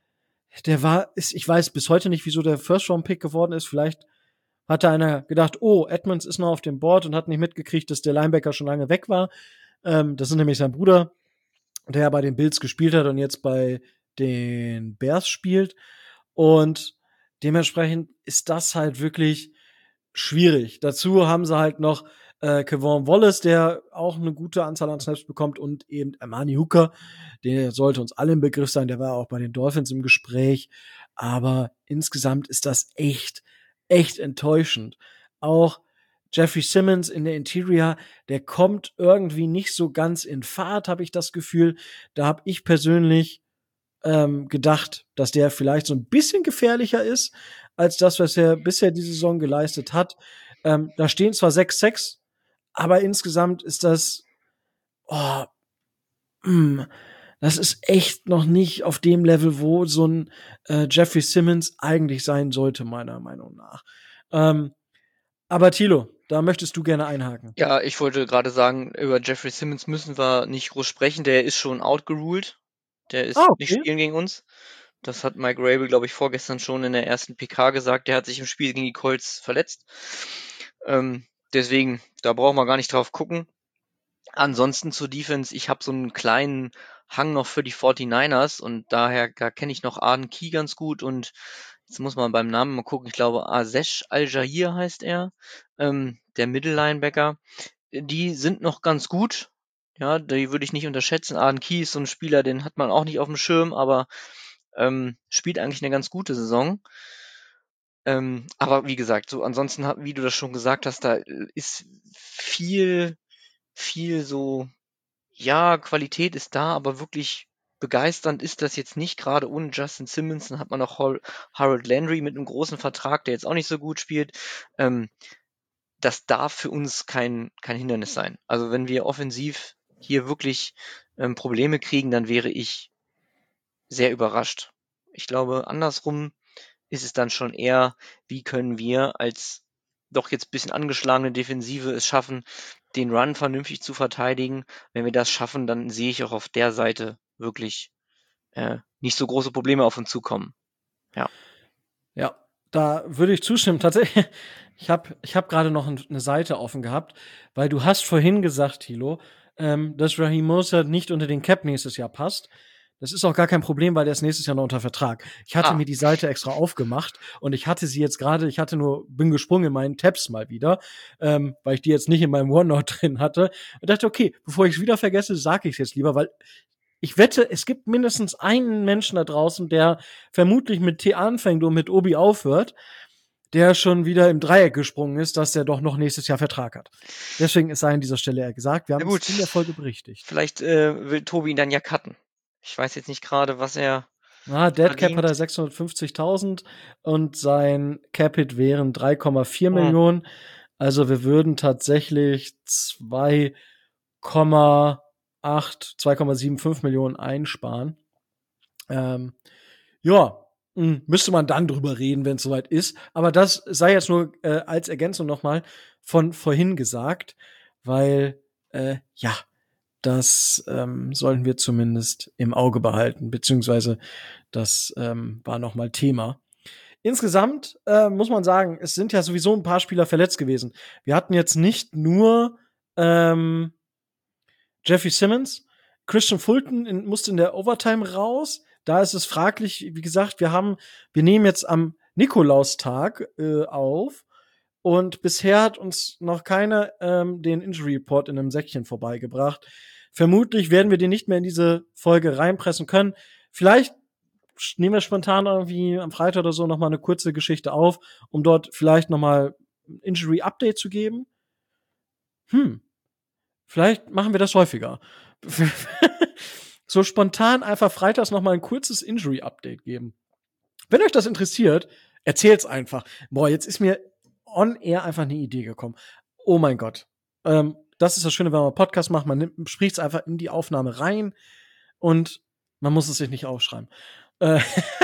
der war, ist, ich weiß bis heute nicht, wieso der First-Round-Pick geworden ist. Vielleicht hatte einer gedacht, oh, Edmonds ist noch auf dem Board und hat nicht mitgekriegt, dass der Linebacker schon lange weg war. Ähm, das ist nämlich sein Bruder, der bei den Bills gespielt hat und jetzt bei den Bears spielt. Und dementsprechend ist das halt wirklich schwierig. Dazu haben sie halt noch äh, Kevon Wallace, der auch eine gute Anzahl an Snaps bekommt, und eben Amani Hooker, der sollte uns alle im Begriff sein, der war auch bei den Dolphins im Gespräch. Aber insgesamt ist das echt, echt enttäuschend. Auch Jeffrey Simmons in der Interior, der kommt irgendwie nicht so ganz in Fahrt, habe ich das Gefühl. Da habe ich persönlich ähm, gedacht, dass der vielleicht so ein bisschen gefährlicher ist als das, was er bisher die Saison geleistet hat. Ähm, da stehen zwar sechs sechs, aber insgesamt ist das, oh, mh, das ist echt noch nicht auf dem Level, wo so ein äh, Jeffrey Simmons eigentlich sein sollte, meiner Meinung nach. Ähm, aber Thilo, da möchtest du gerne einhaken. Ja, ich wollte gerade sagen, über Jeffrey Simmons müssen wir nicht groß sprechen. Der ist schon outgeruled. Der ist Ah, nicht okay. spielen gegen uns. Das hat Mike Rabel, glaube ich, vorgestern schon in der ersten P K gesagt. Der hat sich im Spiel gegen die Colts verletzt. Ähm, deswegen, da brauchen wir gar nicht drauf gucken. Ansonsten zur Defense, ich habe so einen kleinen Hang noch für die forty-niners und daher da kenne ich noch Arden Key ganz gut und jetzt muss man beim Namen mal gucken, ich glaube Azesh Al-Jahir heißt er, ähm, der Middle-Linebacker. Die sind noch ganz gut, ja, die würde ich nicht unterschätzen. Arden Key ist so ein Spieler, den hat man auch nicht auf dem Schirm, aber ähm, spielt eigentlich eine ganz gute Saison. Ähm, aber wie gesagt, so ansonsten, hat- wie du das schon gesagt hast, da ist viel, viel so, ja, Qualität ist da, aber wirklich begeisternd ist das jetzt nicht. Gerade ohne Justin Simmons, dann hat man noch Hol- Harold Landry mit einem großen Vertrag, der jetzt auch nicht so gut spielt. Ähm, das darf für uns kein, kein Hindernis sein. Also wenn wir offensiv hier wirklich ähm, Probleme kriegen, dann wäre ich sehr überrascht. Ich glaube, andersrum ist es dann schon eher, wie können wir als doch jetzt ein bisschen angeschlagene Defensive es schaffen, den Run vernünftig zu verteidigen. Wenn wir das schaffen, dann sehe ich auch auf der Seite wirklich äh, nicht so große Probleme auf uns zukommen. Ja. Ja, da würde ich zustimmen. Tatsächlich, ich habe ich hab gerade noch ein, eine Seite offen gehabt, weil du hast vorhin gesagt, Thilo, ähm, dass Raheem Mostert nicht unter den Cap nächstes Jahr passt. Das ist auch gar kein Problem, weil der ist nächstes Jahr noch unter Vertrag. Ich hatte Ah, mir die Seite extra aufgemacht und ich hatte sie jetzt gerade, ich hatte nur, bin gesprungen in meinen Tabs mal wieder, ähm, weil ich die jetzt nicht in meinem OneNote drin hatte. Und dachte, okay, bevor ich es wieder vergesse, sage ich es jetzt lieber, weil ich wette, es gibt mindestens einen Menschen da draußen, der vermutlich mit T anfängt und mit Obi aufhört, der schon wieder im Dreieck gesprungen ist, dass der doch noch nächstes Jahr Vertrag hat. Deswegen ist sei an dieser Stelle eher gesagt. Wir na haben es gut. in der Folge berichtigt. Vielleicht äh, will Tobi ihn dann ja cutten. Ich weiß jetzt nicht gerade, was er Na, Dead Cap hat verdient. er sechshundertfünfzigtausend und sein Capit wären drei Komma vier Hm. Millionen. Also wir würden tatsächlich zwei Komma acht, zwei Komma fünfundsiebzig Millionen einsparen. Ähm, ja, mh, müsste man dann drüber reden, wenn es soweit ist. Aber das sei jetzt nur äh, als Ergänzung nochmal von vorhin gesagt, weil äh, ja, das ähm, sollten wir zumindest im Auge behalten, beziehungsweise das ähm, war nochmal Thema. Insgesamt äh, muss man sagen, es sind ja sowieso ein paar Spieler verletzt gewesen. Wir hatten jetzt nicht nur ähm, Jeffrey Simmons, Christian Fulton in, musste in der Overtime raus, da ist es fraglich, wie gesagt, wir haben, wir nehmen jetzt am Nikolaustag äh, auf und bisher hat uns noch keiner ähm, den Injury Report in einem Säckchen vorbeigebracht. Vermutlich werden wir den nicht mehr in diese Folge reinpressen können. Vielleicht nehmen wir spontan irgendwie am Freitag oder so noch mal eine kurze Geschichte auf, um dort vielleicht noch mal ein Injury Update zu geben. Hm. Vielleicht machen wir das häufiger. So spontan einfach freitags noch mal ein kurzes Injury Update geben. Wenn euch das interessiert, erzählt's einfach. Boah, jetzt ist mir on air einfach eine Idee gekommen. Oh mein Gott. Ähm, das ist das Schöne, wenn man einen Podcast macht, man nimmt, spricht's einfach in die Aufnahme rein und man muss es sich nicht aufschreiben. Äh,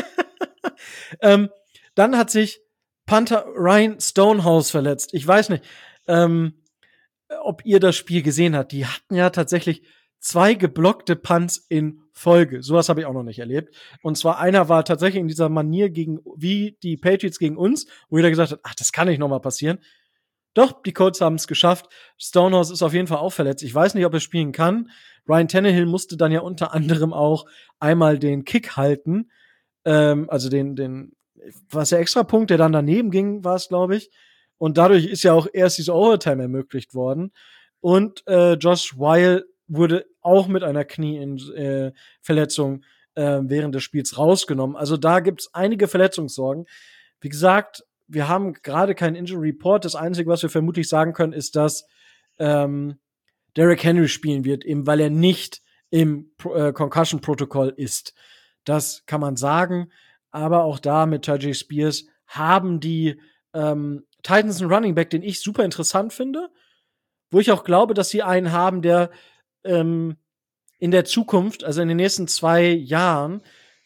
ähm, dann hat sich Panther Ryan Stonehouse verletzt. Ich weiß nicht, ähm, ob ihr das Spiel gesehen habt. Die hatten ja tatsächlich zwei geblockte Punts in Folge. Sowas habe ich auch noch nicht erlebt. Und zwar einer war tatsächlich in dieser Manier gegen, wie die Patriots gegen uns, wo jeder gesagt hat, ach, das kann nicht noch mal passieren. Doch, die Colts haben es geschafft. Stonehouse ist auf jeden Fall auch verletzt. Ich weiß nicht, ob er spielen kann. Ryan Tannehill musste dann ja unter anderem auch einmal den Kick halten. Ähm, also den, den, was der Extrapunkt, der dann daneben ging, war es, glaube ich. Und dadurch ist ja auch erst diese Overtime ermöglicht worden. Und äh, Josh Weil wurde auch mit einer Knieverletzung äh, während des Spiels rausgenommen. Also da gibt's einige Verletzungssorgen. Wie gesagt, wir haben gerade keinen Injury Report. Das Einzige, was wir vermutlich sagen können, ist, dass ähm, Derrick Henry spielen wird, eben weil er nicht im äh, Concussion-Protokoll ist. Das kann man sagen. Aber auch da mit Tyjae Spears haben die ähm, Titans einen Running Back, den ich super interessant finde, wo ich auch glaube, dass sie einen haben, der ähm, in der Zukunft, also in den nächsten zwei Jahren,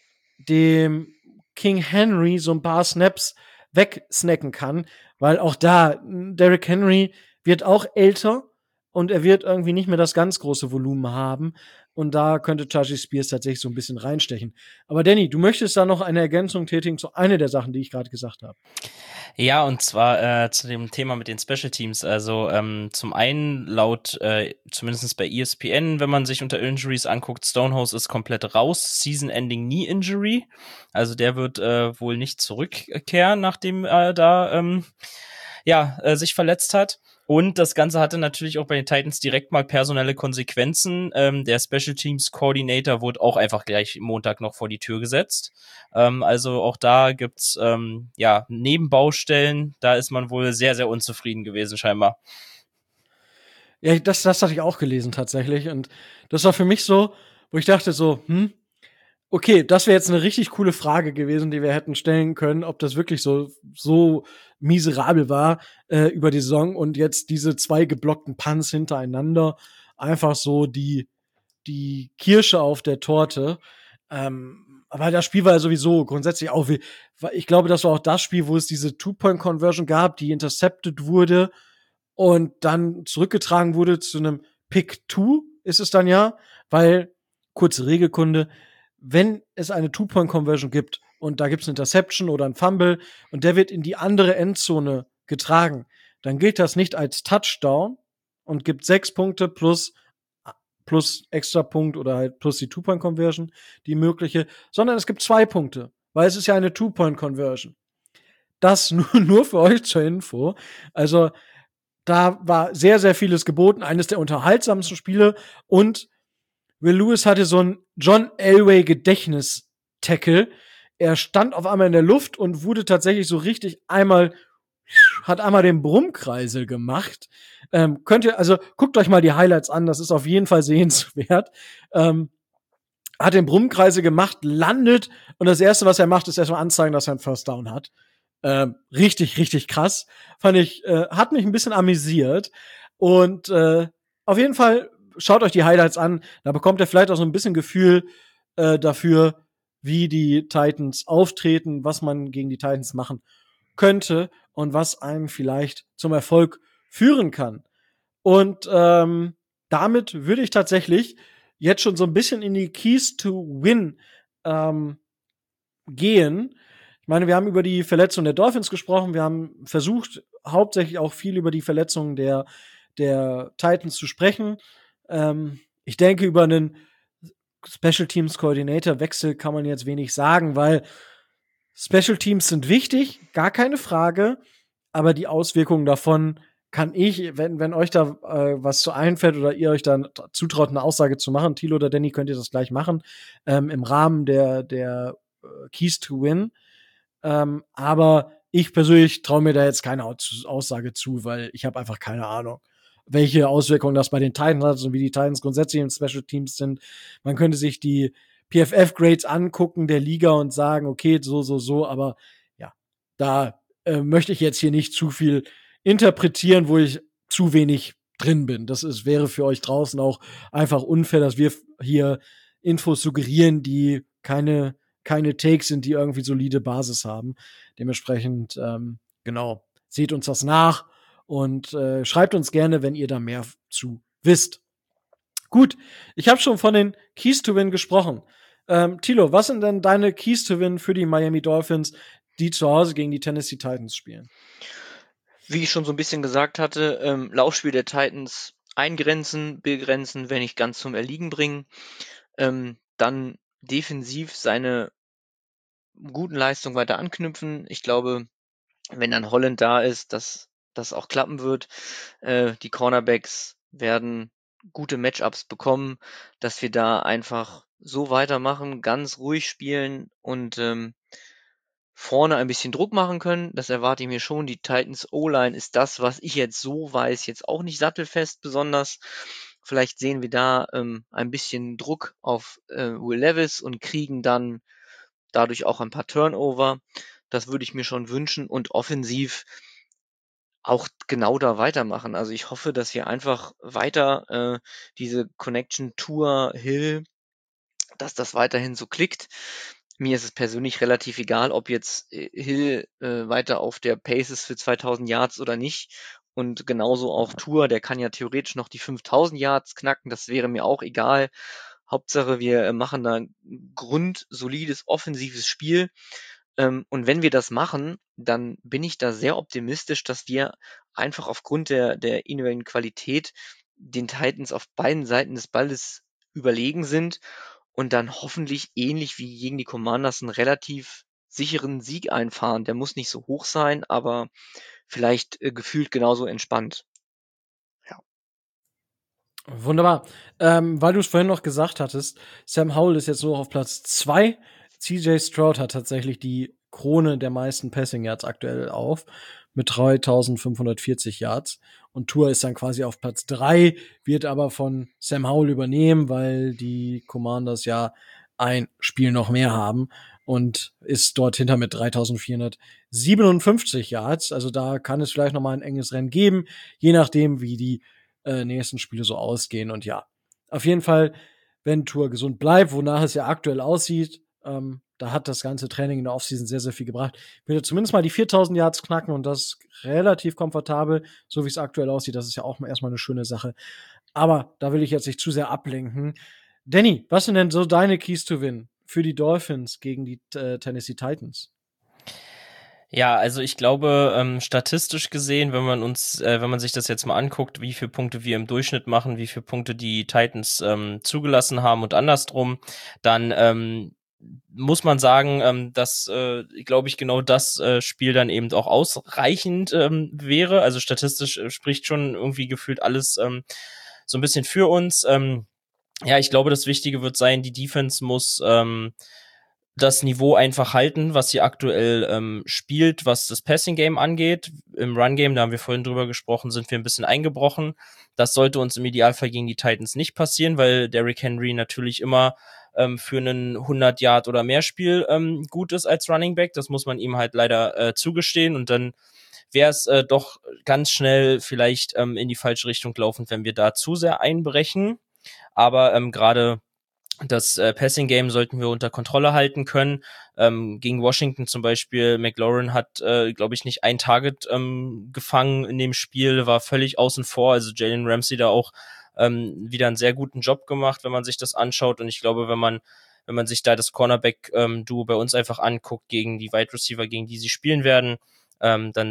dem King Henry so ein paar Snaps wegsnacken kann, weil auch da, Derrick Henry wird auch älter und er wird irgendwie nicht mehr das ganz große Volumen haben. Und da könnte Tyjae Spears tatsächlich so ein bisschen reinstechen. Aber Danny, du möchtest da noch eine Ergänzung tätigen zu einer der Sachen, die ich gerade gesagt habe. Ja, und zwar äh, zu dem Thema mit den Special Teams. Also ähm, zum einen laut, äh, zumindest bei E S P N, wenn man sich unter Injuries anguckt, Stonehouse ist komplett raus, Season-Ending Knee Injury. Also der wird äh, wohl nicht zurückkehren, nachdem er da ähm, ja äh, sich verletzt hat. Und das Ganze hatte natürlich auch bei den Titans direkt mal personelle Konsequenzen. Ähm, der Special Teams Coordinator wurde auch einfach gleich Montag noch vor die Tür gesetzt. Ähm, also auch da gibt's ähm, ja Nebenbaustellen. Da ist man wohl sehr, sehr unzufrieden gewesen scheinbar. Ja, das, das hatte ich auch gelesen tatsächlich. Und das war für mich so, wo ich dachte so, hm, okay, das wäre jetzt eine richtig coole Frage gewesen, die wir hätten stellen können, ob das wirklich so so miserabel war äh, über die Saison und jetzt diese zwei geblockten Punts hintereinander einfach so die die Kirsche auf der Torte. Ähm, aber das Spiel war ja sowieso grundsätzlich auch wie, ich glaube, das war auch das Spiel, wo es diese Two-Point-Conversion gab, die intercepted wurde und dann zurückgetragen wurde zu einem Pick zwei ist es dann ja, weil kurze Regelkunde, wenn es eine Two-Point-Conversion gibt und da gibt's eine Interception oder ein Fumble und der wird in die andere Endzone getragen, dann gilt das nicht als Touchdown und gibt sechs Punkte plus plus extra Punkt oder halt plus die Two-Point-Conversion, die mögliche, sondern es gibt zwei Punkte, weil es ist ja eine Two-Point-Conversion. Das nur, nur für euch zur Info. Also da war sehr, sehr vieles geboten, eines der unterhaltsamsten Spiele und Will Lewis hatte so ein John Elway Gedächtnis-Tackle. Er stand auf einmal in der Luft und wurde tatsächlich so richtig einmal, hat einmal den Brummkreisel gemacht. Ähm, könnt ihr, also guckt euch mal die Highlights an, das ist auf jeden Fall sehenswert. Ähm, hat den Brummkreisel gemacht, landet und das erste, was er macht, ist erstmal anzeigen, dass er einen First Down hat. Ähm, richtig, richtig krass. Fand ich, äh, hat mich ein bisschen amüsiert. Und äh, auf jeden Fall schaut euch die Highlights an. Da bekommt ihr vielleicht auch so ein bisschen Gefühl äh, dafür, wie die Titans auftreten, was man gegen die Titans machen könnte und was einem vielleicht zum Erfolg führen kann. Und ähm, damit würde ich tatsächlich jetzt schon so ein bisschen in die Keys to Win ähm, gehen. Ich meine, wir haben über die Verletzung der Dolphins gesprochen. Wir haben versucht, hauptsächlich auch viel über die Verletzung der, der Titans zu sprechen. Ähm, ich denke, über einen Special Teams Coordinator Wechsel kann man jetzt wenig sagen, weil Special Teams sind wichtig, gar keine Frage, aber die Auswirkungen davon kann ich, wenn, wenn euch da äh, was zu einfällt oder ihr euch da zutraut, eine Aussage zu machen, Thilo oder Danny, könnt ihr das gleich machen, ähm, im Rahmen der, der äh, Keys to Win. Ähm, aber ich persönlich traue mir da jetzt keine Aus- Aussage zu, weil ich habe einfach keine Ahnung, welche Auswirkungen das bei den Titans hat und wie die Titans grundsätzlich in Special Teams sind. Man könnte sich die P F F-Grades angucken der Liga und sagen, okay, so, so, so, aber ja, da äh, möchte ich jetzt hier nicht zu viel interpretieren, wo ich zu wenig drin bin. Das ist, wäre für euch draußen auch einfach unfair, dass wir hier Infos suggerieren, die keine, keine Takes sind, die irgendwie solide Basis haben. Dementsprechend, ähm, genau, seht uns das nach und äh, schreibt uns gerne, wenn ihr da mehr zu wisst. Gut, ich habe schon von den Keys to Win gesprochen. Ähm, Thilo, was sind denn deine Keys to Win für die Miami Dolphins, die zu Hause gegen die Tennessee Titans spielen? Wie ich schon so ein bisschen gesagt hatte, ähm, Laufspiel der Titans eingrenzen, begrenzen, wenn nicht ganz zum Erliegen bringen. Ähm, dann defensiv seine guten Leistungen weiter anknüpfen. Ich glaube, wenn dann Holland da ist, dass das auch klappen wird. Äh, die Cornerbacks werden gute Matchups bekommen, dass wir da einfach so weitermachen, ganz ruhig spielen und ähm, vorne ein bisschen Druck machen können. Das erwarte ich mir schon. Die Titans O-Line ist das, was ich jetzt so weiß, jetzt auch nicht sattelfest besonders. Vielleicht sehen wir da ähm, ein bisschen Druck auf äh, Will Levis und kriegen dann dadurch auch ein paar Turnover. Das würde ich mir schon wünschen und offensiv auch genau da weitermachen. Also ich hoffe, dass wir einfach weiter äh, diese Connection Tour Hill, dass das weiterhin so klickt. Mir ist es persönlich relativ egal, ob jetzt äh, Hill äh, weiter auf der Pace ist für zweitausend Yards oder nicht. Und genauso auch Tour, der kann ja theoretisch noch die fünftausend Yards knacken. Das wäre mir auch egal. Hauptsache, wir äh, machen da ein grundsolides offensives Spiel. Ähm, und wenn wir das machen, dann bin ich da sehr optimistisch, dass wir einfach aufgrund der, der individuellen Qualität den Titans auf beiden Seiten des Balles überlegen sind und dann hoffentlich ähnlich wie gegen die Commanders einen relativ sicheren Sieg einfahren. Der muss nicht so hoch sein, aber vielleicht äh, gefühlt genauso entspannt. Ja. Wunderbar. Ähm, weil du es vorhin noch gesagt hattest, Sam Howell ist jetzt nur auf Platz zwei. C J Stroud hat tatsächlich die Krone der meisten Passing Yards aktuell auf mit dreitausendfünfhundertvierzig Yards. Und Tua ist dann quasi auf Platz drei, wird aber von Sam Howell übernehmen, weil die Commanders ja ein Spiel noch mehr haben und ist dort hinter mit dreitausendvierhundertsiebenundfünfzig Yards. Also da kann es vielleicht noch mal ein enges Rennen geben, je nachdem, wie die äh, nächsten Spiele so ausgehen. Und ja, auf jeden Fall, wenn Tour gesund bleibt, wonach es ja aktuell aussieht, ähm, da hat das ganze Training in der Offseason sehr, sehr viel gebracht. Wird er zumindest mal die viertausend Yards knacken und das relativ komfortabel, so wie es aktuell aussieht. Das ist ja auch erstmal eine schöne Sache. Aber da will ich jetzt nicht zu sehr ablenken. Danny, was sind denn so deine Keys to Win für die Dolphins gegen die äh, Tennessee Titans? Ja, also ich glaube, ähm, statistisch gesehen, wenn man uns, äh, wenn man sich das jetzt mal anguckt, wie viele Punkte wir im Durchschnitt machen, wie viele Punkte die Titans ähm, zugelassen haben und andersrum, dann ähm, muss man sagen, ähm, dass, äh, glaube ich, genau das äh, Spiel dann eben auch ausreichend ähm, wäre. Also statistisch äh, spricht schon irgendwie gefühlt alles ähm, so ein bisschen für uns. Ähm, ja, ich glaube, das Wichtige wird sein, die Defense muss ähm, das Niveau einfach halten, was sie aktuell ähm, spielt, was das Passing-Game angeht. Im Run-Game, da haben wir vorhin drüber gesprochen, sind wir ein bisschen eingebrochen. Das sollte uns im Idealfall gegen die Titans nicht passieren, weil Derrick Henry natürlich immer ähm, für einen hundert Yard oder mehr Spiel ähm, gut ist als Running Back. Das muss man ihm halt leider äh, zugestehen. Und dann wäre es äh, doch ganz schnell vielleicht ähm, in die falsche Richtung laufend, wenn wir da zu sehr einbrechen. Aber ähm, gerade das äh, Passing-Game sollten wir unter Kontrolle halten können. Ähm, gegen Washington zum Beispiel, McLaurin hat, äh, glaube ich, nicht ein Target ähm, gefangen in dem Spiel, war völlig außen vor. Also Jalen Ramsey da auch ähm, wieder einen sehr guten Job gemacht, wenn man sich das anschaut. Und ich glaube, wenn man wenn man sich da das Cornerback-Duo ähm, bei uns einfach anguckt gegen die Wide Receiver, gegen die sie spielen werden, ähm, dann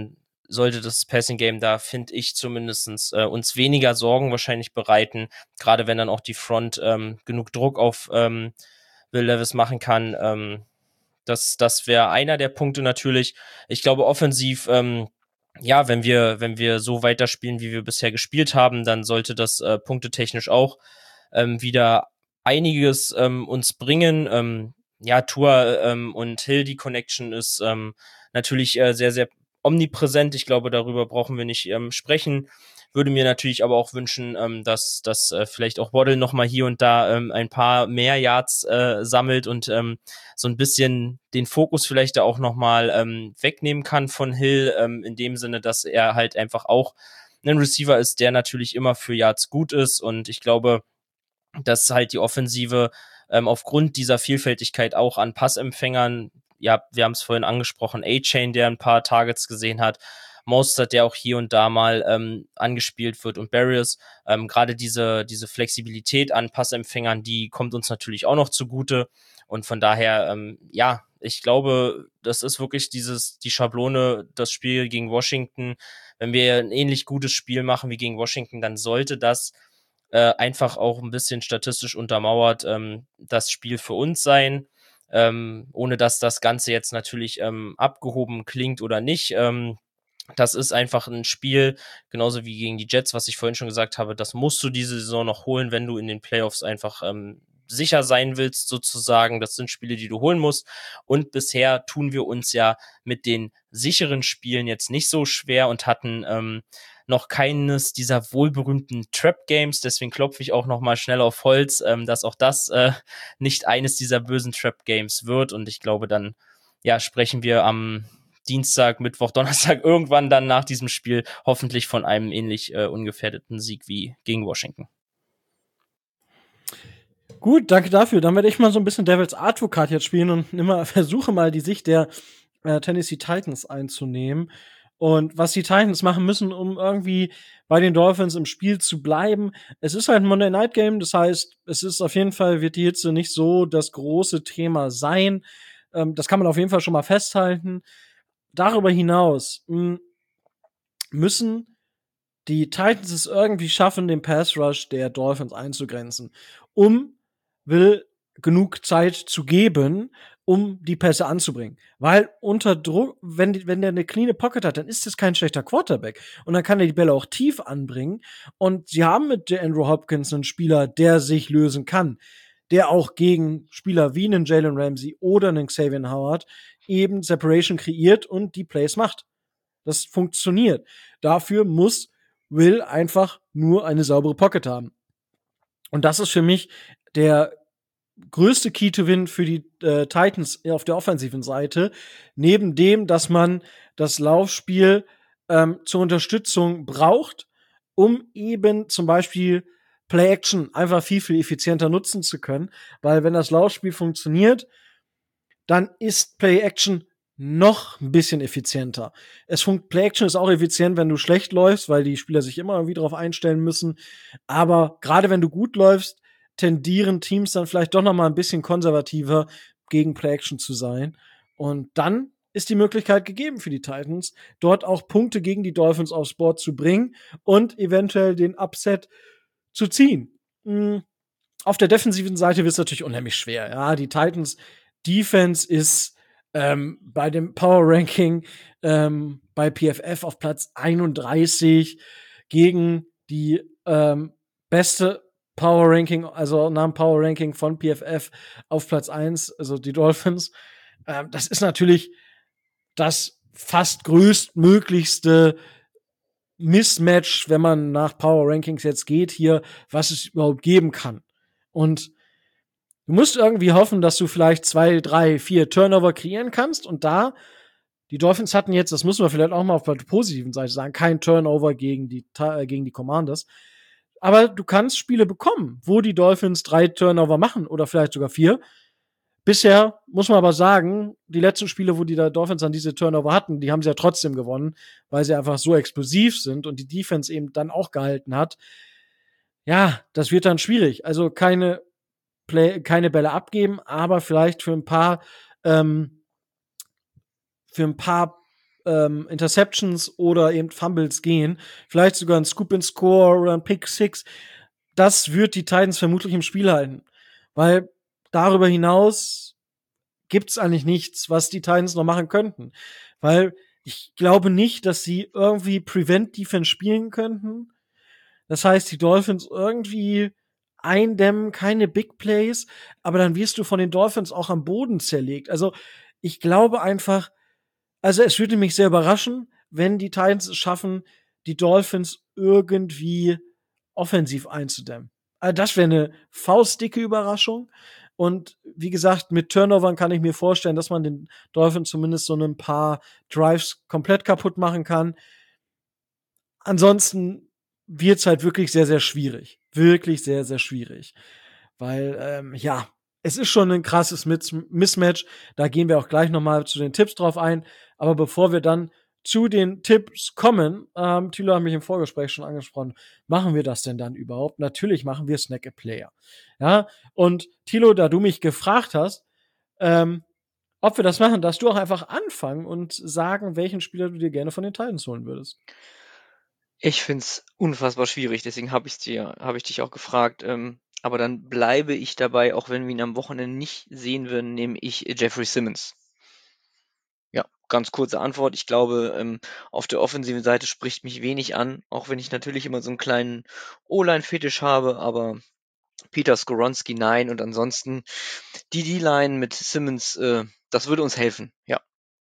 sollte das Passing Game da, finde ich zumindest, äh, uns weniger Sorgen wahrscheinlich bereiten, gerade wenn dann auch die Front ähm, genug Druck auf ähm, Will Levis machen kann. Ähm, das das wäre einer der Punkte natürlich. Ich glaube, offensiv, ähm, ja, wenn wir wenn wir so weiterspielen, wie wir bisher gespielt haben, dann sollte das äh, punktetechnisch auch ähm, wieder einiges ähm, uns bringen. Ähm, ja, Tour ähm, und Hill, die Connection ist ähm, natürlich äh, sehr, sehr omnipräsent. Ich glaube, darüber brauchen wir nicht ähm, sprechen. Würde mir natürlich aber auch wünschen, ähm, dass, dass äh, vielleicht auch Waddle noch mal hier und da ähm, ein paar mehr Yards äh, sammelt und ähm, so ein bisschen den Fokus vielleicht da auch noch mal ähm, wegnehmen kann von Hill, ähm, in dem Sinne, dass er halt einfach auch ein Receiver ist, der natürlich immer für Yards gut ist. Und ich glaube, dass halt die Offensive ähm, aufgrund dieser Vielfältigkeit auch an Passempfängern, ja, wir haben es vorhin angesprochen, A-Chain, der ein paar Targets gesehen hat, Mostert, der auch hier und da mal ähm, angespielt wird und Barriers, ähm, gerade diese diese Flexibilität an Passempfängern, die kommt uns natürlich auch noch zugute und von daher, ähm, ja, ich glaube, das ist wirklich dieses die Schablone, das Spiel gegen Washington. Wenn wir ein ähnlich gutes Spiel machen wie gegen Washington, dann sollte das äh, einfach auch ein bisschen statistisch untermauert ähm, das Spiel für uns sein, ähm, ohne dass das Ganze jetzt natürlich ähm, abgehoben klingt oder nicht. Ähm, das ist einfach ein Spiel, genauso wie gegen die Jets, was ich vorhin schon gesagt habe, das musst du diese Saison noch holen, wenn du in den Playoffs einfach ähm, sicher sein willst, sozusagen. Das sind Spiele, die du holen musst. Und bisher tun wir uns ja mit den sicheren Spielen jetzt nicht so schwer und hatten ähm, noch keines dieser wohlberühmten Trap-Games. Deswegen klopfe ich auch noch mal schnell auf Holz, ähm, dass auch das äh, nicht eines dieser bösen Trap-Games wird. Und ich glaube, dann ja sprechen wir am Dienstag, Mittwoch, Donnerstag irgendwann dann nach diesem Spiel hoffentlich von einem ähnlich äh, ungefährdeten Sieg wie gegen Washington. Gut, danke dafür. Dann werde ich mal so ein bisschen Devils Advocat jetzt spielen und immer versuche mal die Sicht der äh, Tennessee Titans einzunehmen. Und was die Titans machen müssen, um irgendwie bei den Dolphins im Spiel zu bleiben. Es ist halt ein Monday Night Game, das heißt, es ist auf jeden Fall, wird die Hitze nicht so das große Thema sein. Ähm, das kann man auf jeden Fall schon mal festhalten. Darüber hinaus mh, müssen die Titans es irgendwie schaffen, den Pass Rush der Dolphins einzugrenzen, um Will genug Zeit zu geben, um die Pässe anzubringen. Weil unter Druck, wenn, die, wenn der eine cleane Pocket hat, dann ist das kein schlechter Quarterback. Und dann kann er die Bälle auch tief anbringen. Und sie haben mit der Andrew Hopkins einen Spieler, der sich lösen kann, der auch gegen Spieler wie einen Jalen Ramsey oder einen Xavier Howard eben Separation kreiert und die Plays macht. Das funktioniert. Dafür muss Will einfach nur eine saubere Pocket haben. Und das ist für mich der größte Key to Win für die äh, Titans auf der offensiven Seite. Neben dem, dass man das Laufspiel ähm, zur Unterstützung braucht, um eben zum Beispiel Play-Action einfach viel, viel effizienter nutzen zu können. Weil wenn das Laufspiel funktioniert, dann ist Play-Action noch ein bisschen effizienter. Es funkt, Play-Action ist auch effizient, wenn du schlecht läufst, weil die Spieler sich immer irgendwie darauf einstellen müssen. Aber gerade wenn du gut läufst, tendieren Teams dann vielleicht doch noch mal ein bisschen konservativer gegen Play-Action zu sein. Und dann ist die Möglichkeit gegeben für die Titans, dort auch Punkte gegen die Dolphins aufs Board zu bringen und eventuell den Upset zu ziehen. Mhm. Auf der defensiven Seite wird es natürlich unheimlich schwer. Ja, die Titans Defense ist ähm, bei dem Power Ranking ähm, bei P F F auf Platz einunddreißig gegen die ähm, beste Power Ranking, also nach dem Power Ranking von P F F auf Platz eins, also die Dolphins. Ähm, das ist natürlich das fast größtmöglichste Mismatch, wenn man nach Power Rankings jetzt geht hier, was es überhaupt geben kann. Und du musst irgendwie hoffen, dass du vielleicht zwei, drei, vier Turnover kreieren kannst. Und da, die Dolphins hatten jetzt, das müssen wir vielleicht auch mal auf der positiven Seite sagen, kein Turnover gegen die, äh, gegen die Commanders. Aber du kannst Spiele bekommen, wo die Dolphins drei Turnover machen oder vielleicht sogar vier. Bisher muss man aber sagen, die letzten Spiele, wo die Dolphins dann diese Turnover hatten, die haben sie ja trotzdem gewonnen, weil sie einfach so explosiv sind und die Defense eben dann auch gehalten hat. Ja, das wird dann schwierig. Also keine Play, keine Bälle abgeben, aber vielleicht für ein paar ähm, für ein paar ähm, Interceptions oder eben Fumbles gehen, vielleicht sogar ein Scoop and Score oder ein Pick Six, das wird die Titans vermutlich im Spiel halten. Weil darüber hinaus gibt's eigentlich nichts, was die Titans noch machen könnten. Weil ich glaube nicht, dass sie irgendwie Prevent Defense spielen könnten. Das heißt, die Dolphins irgendwie eindämmen, keine Big Plays, aber dann wirst du von den Dolphins auch am Boden zerlegt. Also ich glaube einfach, also es würde mich sehr überraschen, wenn die Titans es schaffen, die Dolphins irgendwie offensiv einzudämmen. Also das wäre eine faustdicke Überraschung. Und wie gesagt, mit Turnovern kann ich mir vorstellen, dass man den Dolphins zumindest so ein paar Drives komplett kaputt machen kann. Ansonsten wird's halt wirklich sehr, sehr schwierig. Wirklich sehr, sehr schwierig. Weil, ähm, ja, es ist schon ein krasses Mismatch. Da gehen wir auch gleich noch mal zu den Tipps drauf ein. Aber bevor wir dann zu den Tipps kommen, ähm, Thilo hat mich im Vorgespräch schon angesprochen, machen wir das denn dann überhaupt? Natürlich machen wir Snack a Player. Ja, und Thilo, da du mich gefragt hast, ähm, ob wir das machen, darfst du auch einfach anfangen und sagen, welchen Spieler du dir gerne von den Titans holen würdest. Ich find's unfassbar schwierig, deswegen habe ich dir, habe ich dich auch gefragt. Ähm, aber dann bleibe ich dabei, auch wenn wir ihn am Wochenende nicht sehen würden, nehme ich Jeffrey Simmons. Ja, ganz kurze Antwort. Ich glaube, ähm, auf der offensiven Seite spricht mich wenig an, auch wenn ich natürlich immer so einen kleinen O-Line-Fetisch habe, aber Peter Skoronski nein. Und ansonsten die D-Line mit Simmons, äh, das würde uns helfen, ja.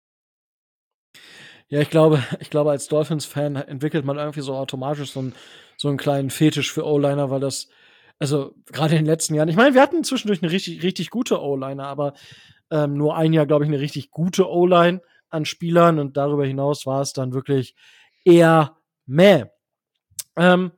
Ja, ich glaube, ich glaube, als Dolphins-Fan entwickelt man irgendwie so automatisch so einen, so einen kleinen Fetisch für O-Liner, weil das, also gerade in den letzten Jahren, ich meine, wir hatten zwischendurch eine richtig, richtig gute O-Liner, aber ähm, nur ein Jahr, glaube ich, eine richtig gute O-Line an Spielern und darüber hinaus war es dann wirklich eher meh. Ähm,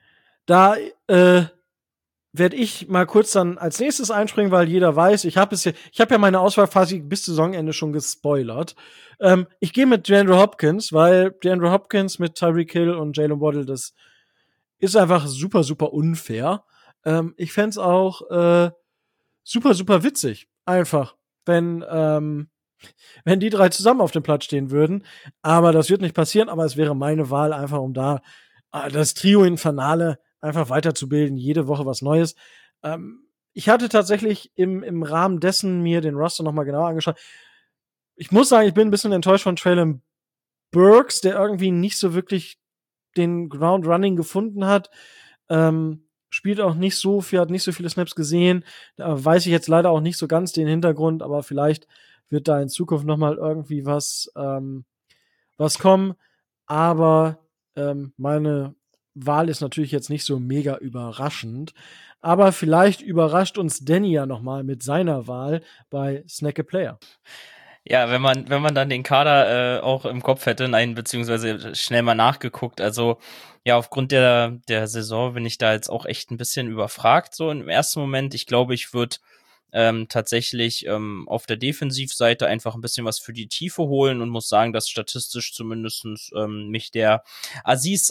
da äh, werde ich mal kurz dann als nächstes einspringen, weil jeder weiß, ich habe es ja, ich habe ja meine Auswahl quasi bis Saisonende schon gespoilert. Ähm, ich gehe mit DeAndre Hopkins, weil DeAndre Hopkins mit Tyreek Hill und Jalen Waddle, das ist einfach super, super unfair. Ähm, ich fänd's auch äh, super, super witzig, einfach, wenn ähm, wenn die drei zusammen auf dem Platz stehen würden. Aber das wird nicht passieren, aber es wäre meine Wahl, einfach um da äh, das Trio Infernale einfach weiterzubilden, jede Woche was Neues. Ähm, ich hatte tatsächlich im, im Rahmen dessen mir den Roster noch mal genauer angeschaut. Ich muss sagen, ich bin ein bisschen enttäuscht von Traylon Burks, der irgendwie nicht so wirklich den Ground Running gefunden hat. Ähm, spielt auch nicht so viel, hat nicht so viele Snaps gesehen. Da weiß ich jetzt leider auch nicht so ganz den Hintergrund, aber vielleicht wird da in Zukunft noch mal irgendwie was ähm, was kommen. Aber ähm, meine Wahl ist natürlich jetzt nicht so mega überraschend. Aber vielleicht überrascht uns Danny ja noch mal mit seiner Wahl bei Snack a Player. Ja, wenn man, wenn man dann den Kader äh, auch im Kopf hätte, nein, beziehungsweise schnell mal nachgeguckt. Also ja, aufgrund der, der Saison bin ich da jetzt auch echt ein bisschen überfragt, so im ersten Moment. Ich glaube, ich würde ähm, tatsächlich ähm, auf der Defensivseite einfach ein bisschen was für die Tiefe holen und muss sagen, dass statistisch zumindestens ähm, mich der Aziz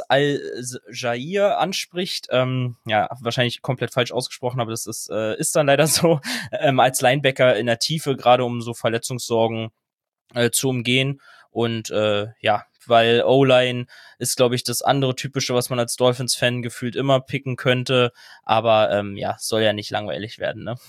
Al-Jair anspricht. Ähm, ja, wahrscheinlich komplett falsch ausgesprochen, aber das ist, äh, ist dann leider so. Ähm, als Linebacker in der Tiefe, gerade um so Verletzungssorgen äh, zu umgehen. Und äh, ja, weil O-Line ist, glaube ich, das andere Typische, was man als Dolphins-Fan gefühlt immer picken könnte. Aber ähm, ja, soll ja nicht langweilig werden, ne?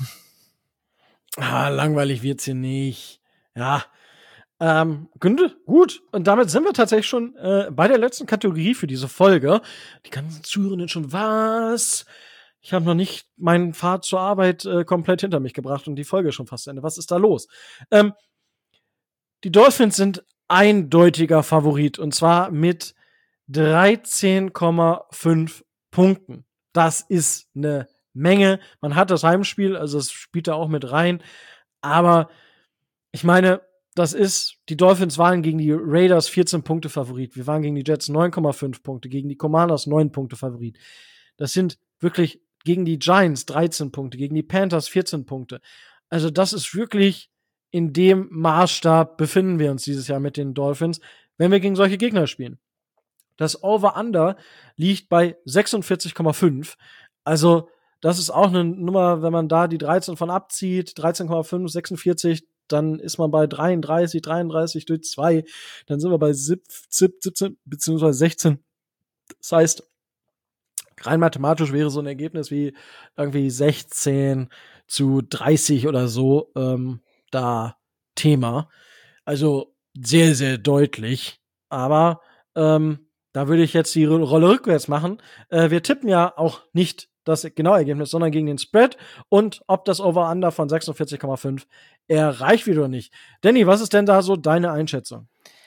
Ah, langweilig wird's hier nicht. Ja. Ähm, Günde, gut. Und damit sind wir tatsächlich schon äh, bei der letzten Kategorie für diese Folge. Die ganzen Zuhörenden schon, was? Ich habe noch nicht meinen Pfad zur Arbeit äh, komplett hinter mich gebracht und die Folge ist schon fast zu Ende. Was ist da los? Ähm, die Dolphins sind eindeutiger Favorit und zwar mit dreizehn Komma fünf Punkten. Das ist eine Menge. Man hat das Heimspiel, also es spielt da auch mit rein. Aber ich meine, das ist, die Dolphins waren gegen die Raiders vierzehn Punkte Favorit. Wir waren gegen die Jets neun Komma fünf Punkte, gegen die Commanders neun Punkte Favorit. Das sind wirklich gegen die Giants dreizehn Punkte, gegen die Panthers vierzehn Punkte. Also das ist wirklich, in dem Maßstab befinden wir uns dieses Jahr mit den Dolphins, wenn wir gegen solche Gegner spielen. Das Over-Under liegt bei sechsundvierzig Komma fünf. Also das ist auch eine Nummer, wenn man da die dreizehn von abzieht, dreizehn Komma fünf, sechsundvierzig, dann ist man bei dreiunddreißig, dreiunddreißig durch zwei, dann sind wir bei siebzehn beziehungsweise sechzehn. Das heißt, rein mathematisch wäre so ein Ergebnis wie irgendwie sechzehn zu dreißig oder so ähm, da Thema. Also sehr, sehr deutlich. Aber ähm, da würde ich jetzt die Rolle rückwärts machen. Äh, wir tippen ja auch nicht das genaue Ergebnis, sondern gegen den Spread und ob das Over-Under von sechsundvierzig Komma fünf erreicht wird oder nicht. Danny, was ist denn da so deine Einschätzung?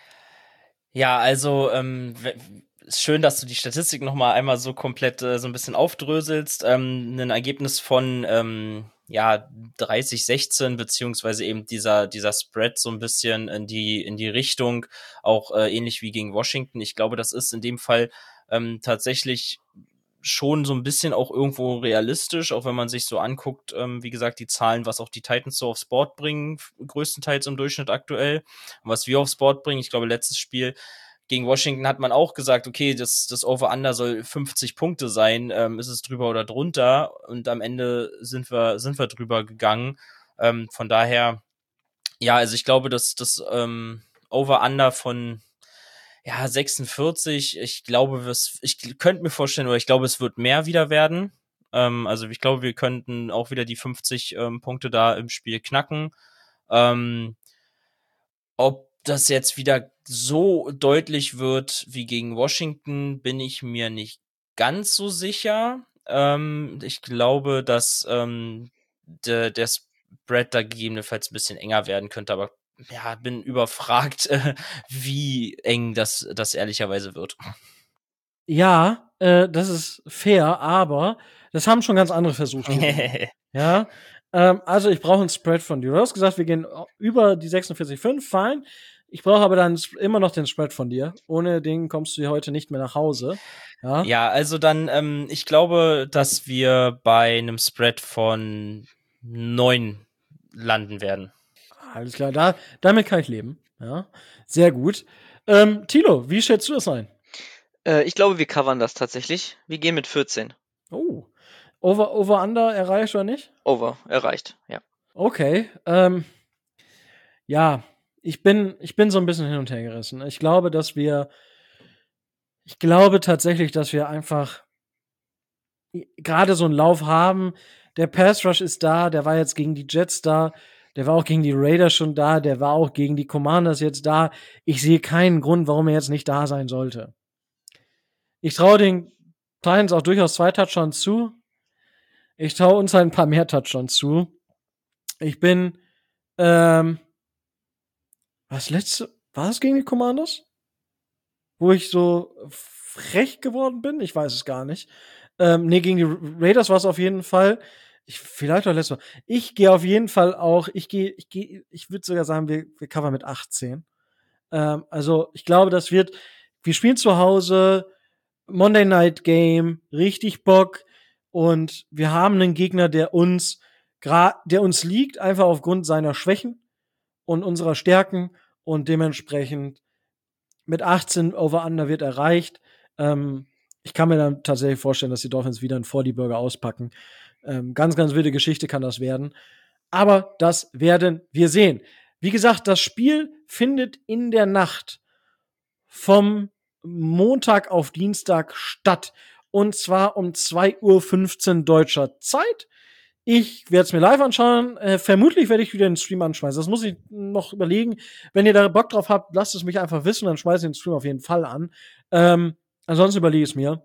Ja, also ähm, ist schön, dass du die Statistik noch mal einmal so komplett äh, so ein bisschen aufdröselst. Ähm, ein Ergebnis von ähm, ja dreißig sechzehn beziehungsweise eben dieser dieser Spread so ein bisschen in die in die Richtung auch äh, ähnlich wie gegen Washington. Ich glaube, das ist in dem Fall ähm, tatsächlich schon so ein bisschen auch irgendwo realistisch, auch wenn man sich so anguckt, ähm, wie gesagt, die Zahlen, was auch die Titans so aufs Board bringen, größtenteils im Durchschnitt aktuell, und was wir aufs Board bringen. Ich glaube, letztes Spiel gegen Washington hat man auch gesagt, okay, das, das Over-Under soll fünfzig Punkte sein, ähm, ist es drüber oder drunter, und am Ende sind wir, sind wir drüber gegangen. Ähm, von daher, ja, also ich glaube, dass das ähm, Over-Under von ja, sechsundvierzig, ich glaube, was, ich könnte mir vorstellen, oder ich glaube, es wird mehr wieder werden. Ähm, also ich glaube, wir könnten auch wieder die fünfzig ähm, Punkte da im Spiel knacken. Ähm, ob das jetzt wieder so deutlich wird wie gegen Washington, bin ich mir nicht ganz so sicher. Ähm, ich glaube, dass ähm, de, der Spread da gegebenenfalls ein bisschen enger werden könnte, aber ja, bin überfragt, äh, wie eng das, das ehrlicherweise wird. Ja, äh, das ist fair, aber das haben schon ganz andere versucht. Ja, ähm, also ich brauche einen Spread von dir. Du hast gesagt, wir gehen über die sechsundvierzig Komma fünf, fein. Ich brauche aber dann immer noch den Spread von dir. Ohne den kommst du hier heute nicht mehr nach Hause. Ja, Ja, also dann, ähm, ich glaube, dass wir bei einem Spread von neun landen werden. alles klar, da, damit kann ich leben. Ja, sehr gut. Ähm, Thilo, wie schätzt du das ein? Äh, ich glaube, wir covern das tatsächlich. Wir gehen mit vierzehn. Oh, over, over, under erreicht oder nicht? Over, erreicht, ja. Okay, ähm, ja, ich bin, ich bin so ein bisschen hin und her gerissen. Ich glaube, dass wir, ich glaube tatsächlich, dass wir einfach gerade so einen Lauf haben. Der Pass Rush ist da, der war jetzt gegen die Jets da, der war auch gegen die Raiders schon da, der war auch gegen die Commanders jetzt da. Ich sehe keinen Grund, warum er jetzt nicht da sein sollte. Ich traue den Titans auch durchaus zwei Touchdowns zu. Ich traue uns halt ein paar mehr Touchdowns zu. Ich bin, ähm, was letzte, war es gegen die Commanders? Wo ich so frech geworden bin? Ich weiß es gar nicht. Ähm, nee, gegen die Raiders war es auf jeden Fall. Ich, vielleicht auch letztes Mal. Ich gehe auf jeden Fall auch, ich gehe, ich gehe, ich würde sogar sagen, wir, wir covern mit achtzehn. Ähm, also, ich glaube, das wird, wir spielen zu Hause, Monday Night Game, richtig Bock, und wir haben einen Gegner, der uns, gra- der uns liegt, einfach aufgrund seiner Schwächen und unserer Stärken, und dementsprechend mit achtzehn Over-Under wird erreicht. Ähm, ich kann mir dann tatsächlich vorstellen, dass die Dolphins wieder einen forty Burger auspacken. Ähm, ganz, ganz wilde Geschichte kann das werden. Aber das werden wir sehen. Wie gesagt, das Spiel findet in der Nacht vom Montag auf Dienstag statt. Und zwar um zwei Uhr fünfzehn deutscher Zeit. Ich werde es mir live anschauen. Äh, vermutlich werde ich wieder den Stream anschmeißen. Das muss ich noch überlegen. Wenn ihr da Bock drauf habt, lasst es mich einfach wissen, dann schmeiße ich den Stream auf jeden Fall an. Ähm, ansonsten überlege ich es mir.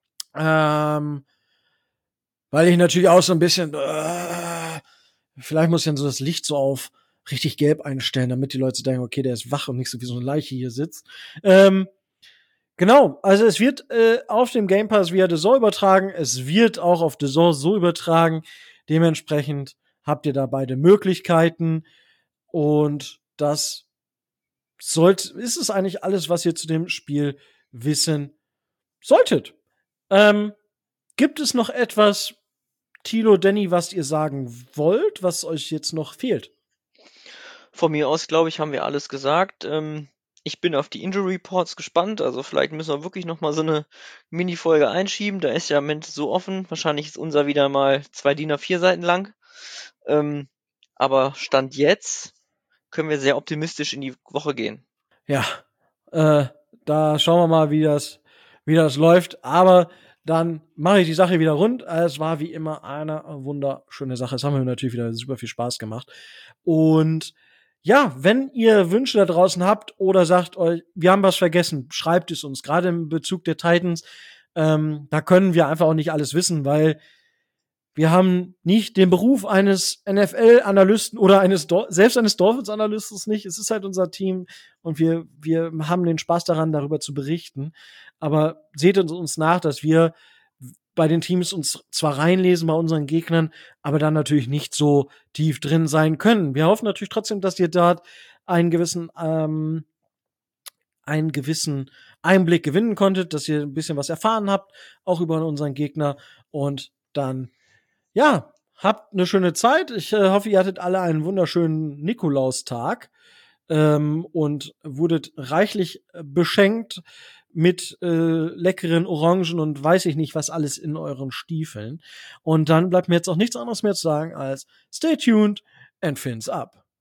Ähm, weil ich natürlich auch so ein bisschen, äh, vielleicht muss ich dann so das Licht so auf richtig gelb einstellen, damit die Leute denken, okay, der ist wach und nicht so wie so eine Leiche hier sitzt. Ähm, genau, also es wird äh, auf dem Game Pass via The Zone übertragen, es wird auch auf The Zone so übertragen. Dementsprechend habt ihr da beide Möglichkeiten, und das sollte, ist es eigentlich alles, was ihr zu dem Spiel wissen solltet. Ähm, gibt es noch etwas, Thilo, Danny, was ihr sagen wollt, was euch jetzt noch fehlt? Von mir aus, glaube ich, haben wir alles gesagt. Ähm, ich bin auf die Injury Reports gespannt. Also vielleicht müssen wir wirklich noch mal so eine Mini-Folge einschieben. Da ist ja im Moment so offen. Wahrscheinlich ist unser wieder mal zwei D I N A vier Seiten lang. Ähm, aber Stand jetzt können wir sehr optimistisch in die Woche gehen. Ja, äh, da schauen wir mal, wie das, wie das läuft. Aber dann mache ich die Sache wieder rund. Es war wie immer eine wunderschöne Sache. Es haben mir natürlich wieder super viel Spaß gemacht. Und ja, wenn ihr Wünsche da draußen habt oder sagt euch, wir haben was vergessen, schreibt es uns. Gerade im Bezug der Titans, ähm, da können wir einfach auch nicht alles wissen, weil wir haben nicht den Beruf eines N F L-Analysten oder eines Dol- selbst eines Dolphins-Analystes nicht. Es ist halt unser Team und wir wir haben den Spaß daran, darüber zu berichten. Aber seht uns, uns nach, dass wir bei den Teams uns zwar reinlesen bei unseren Gegnern, aber dann natürlich nicht so tief drin sein können. Wir hoffen natürlich trotzdem, dass ihr dort einen gewissen ähm, einen gewissen Einblick gewinnen konntet, dass ihr ein bisschen was erfahren habt, auch über unseren Gegner. Und dann ja, habt eine schöne Zeit. Ich äh, hoffe, ihr hattet alle einen wunderschönen Nikolaustag ähm, und wurdet reichlich äh, beschenkt mit äh, leckeren Orangen und weiß ich nicht, was alles in euren Stiefeln. Und dann bleibt mir jetzt auch nichts anderes mehr zu sagen als stay tuned and fins up.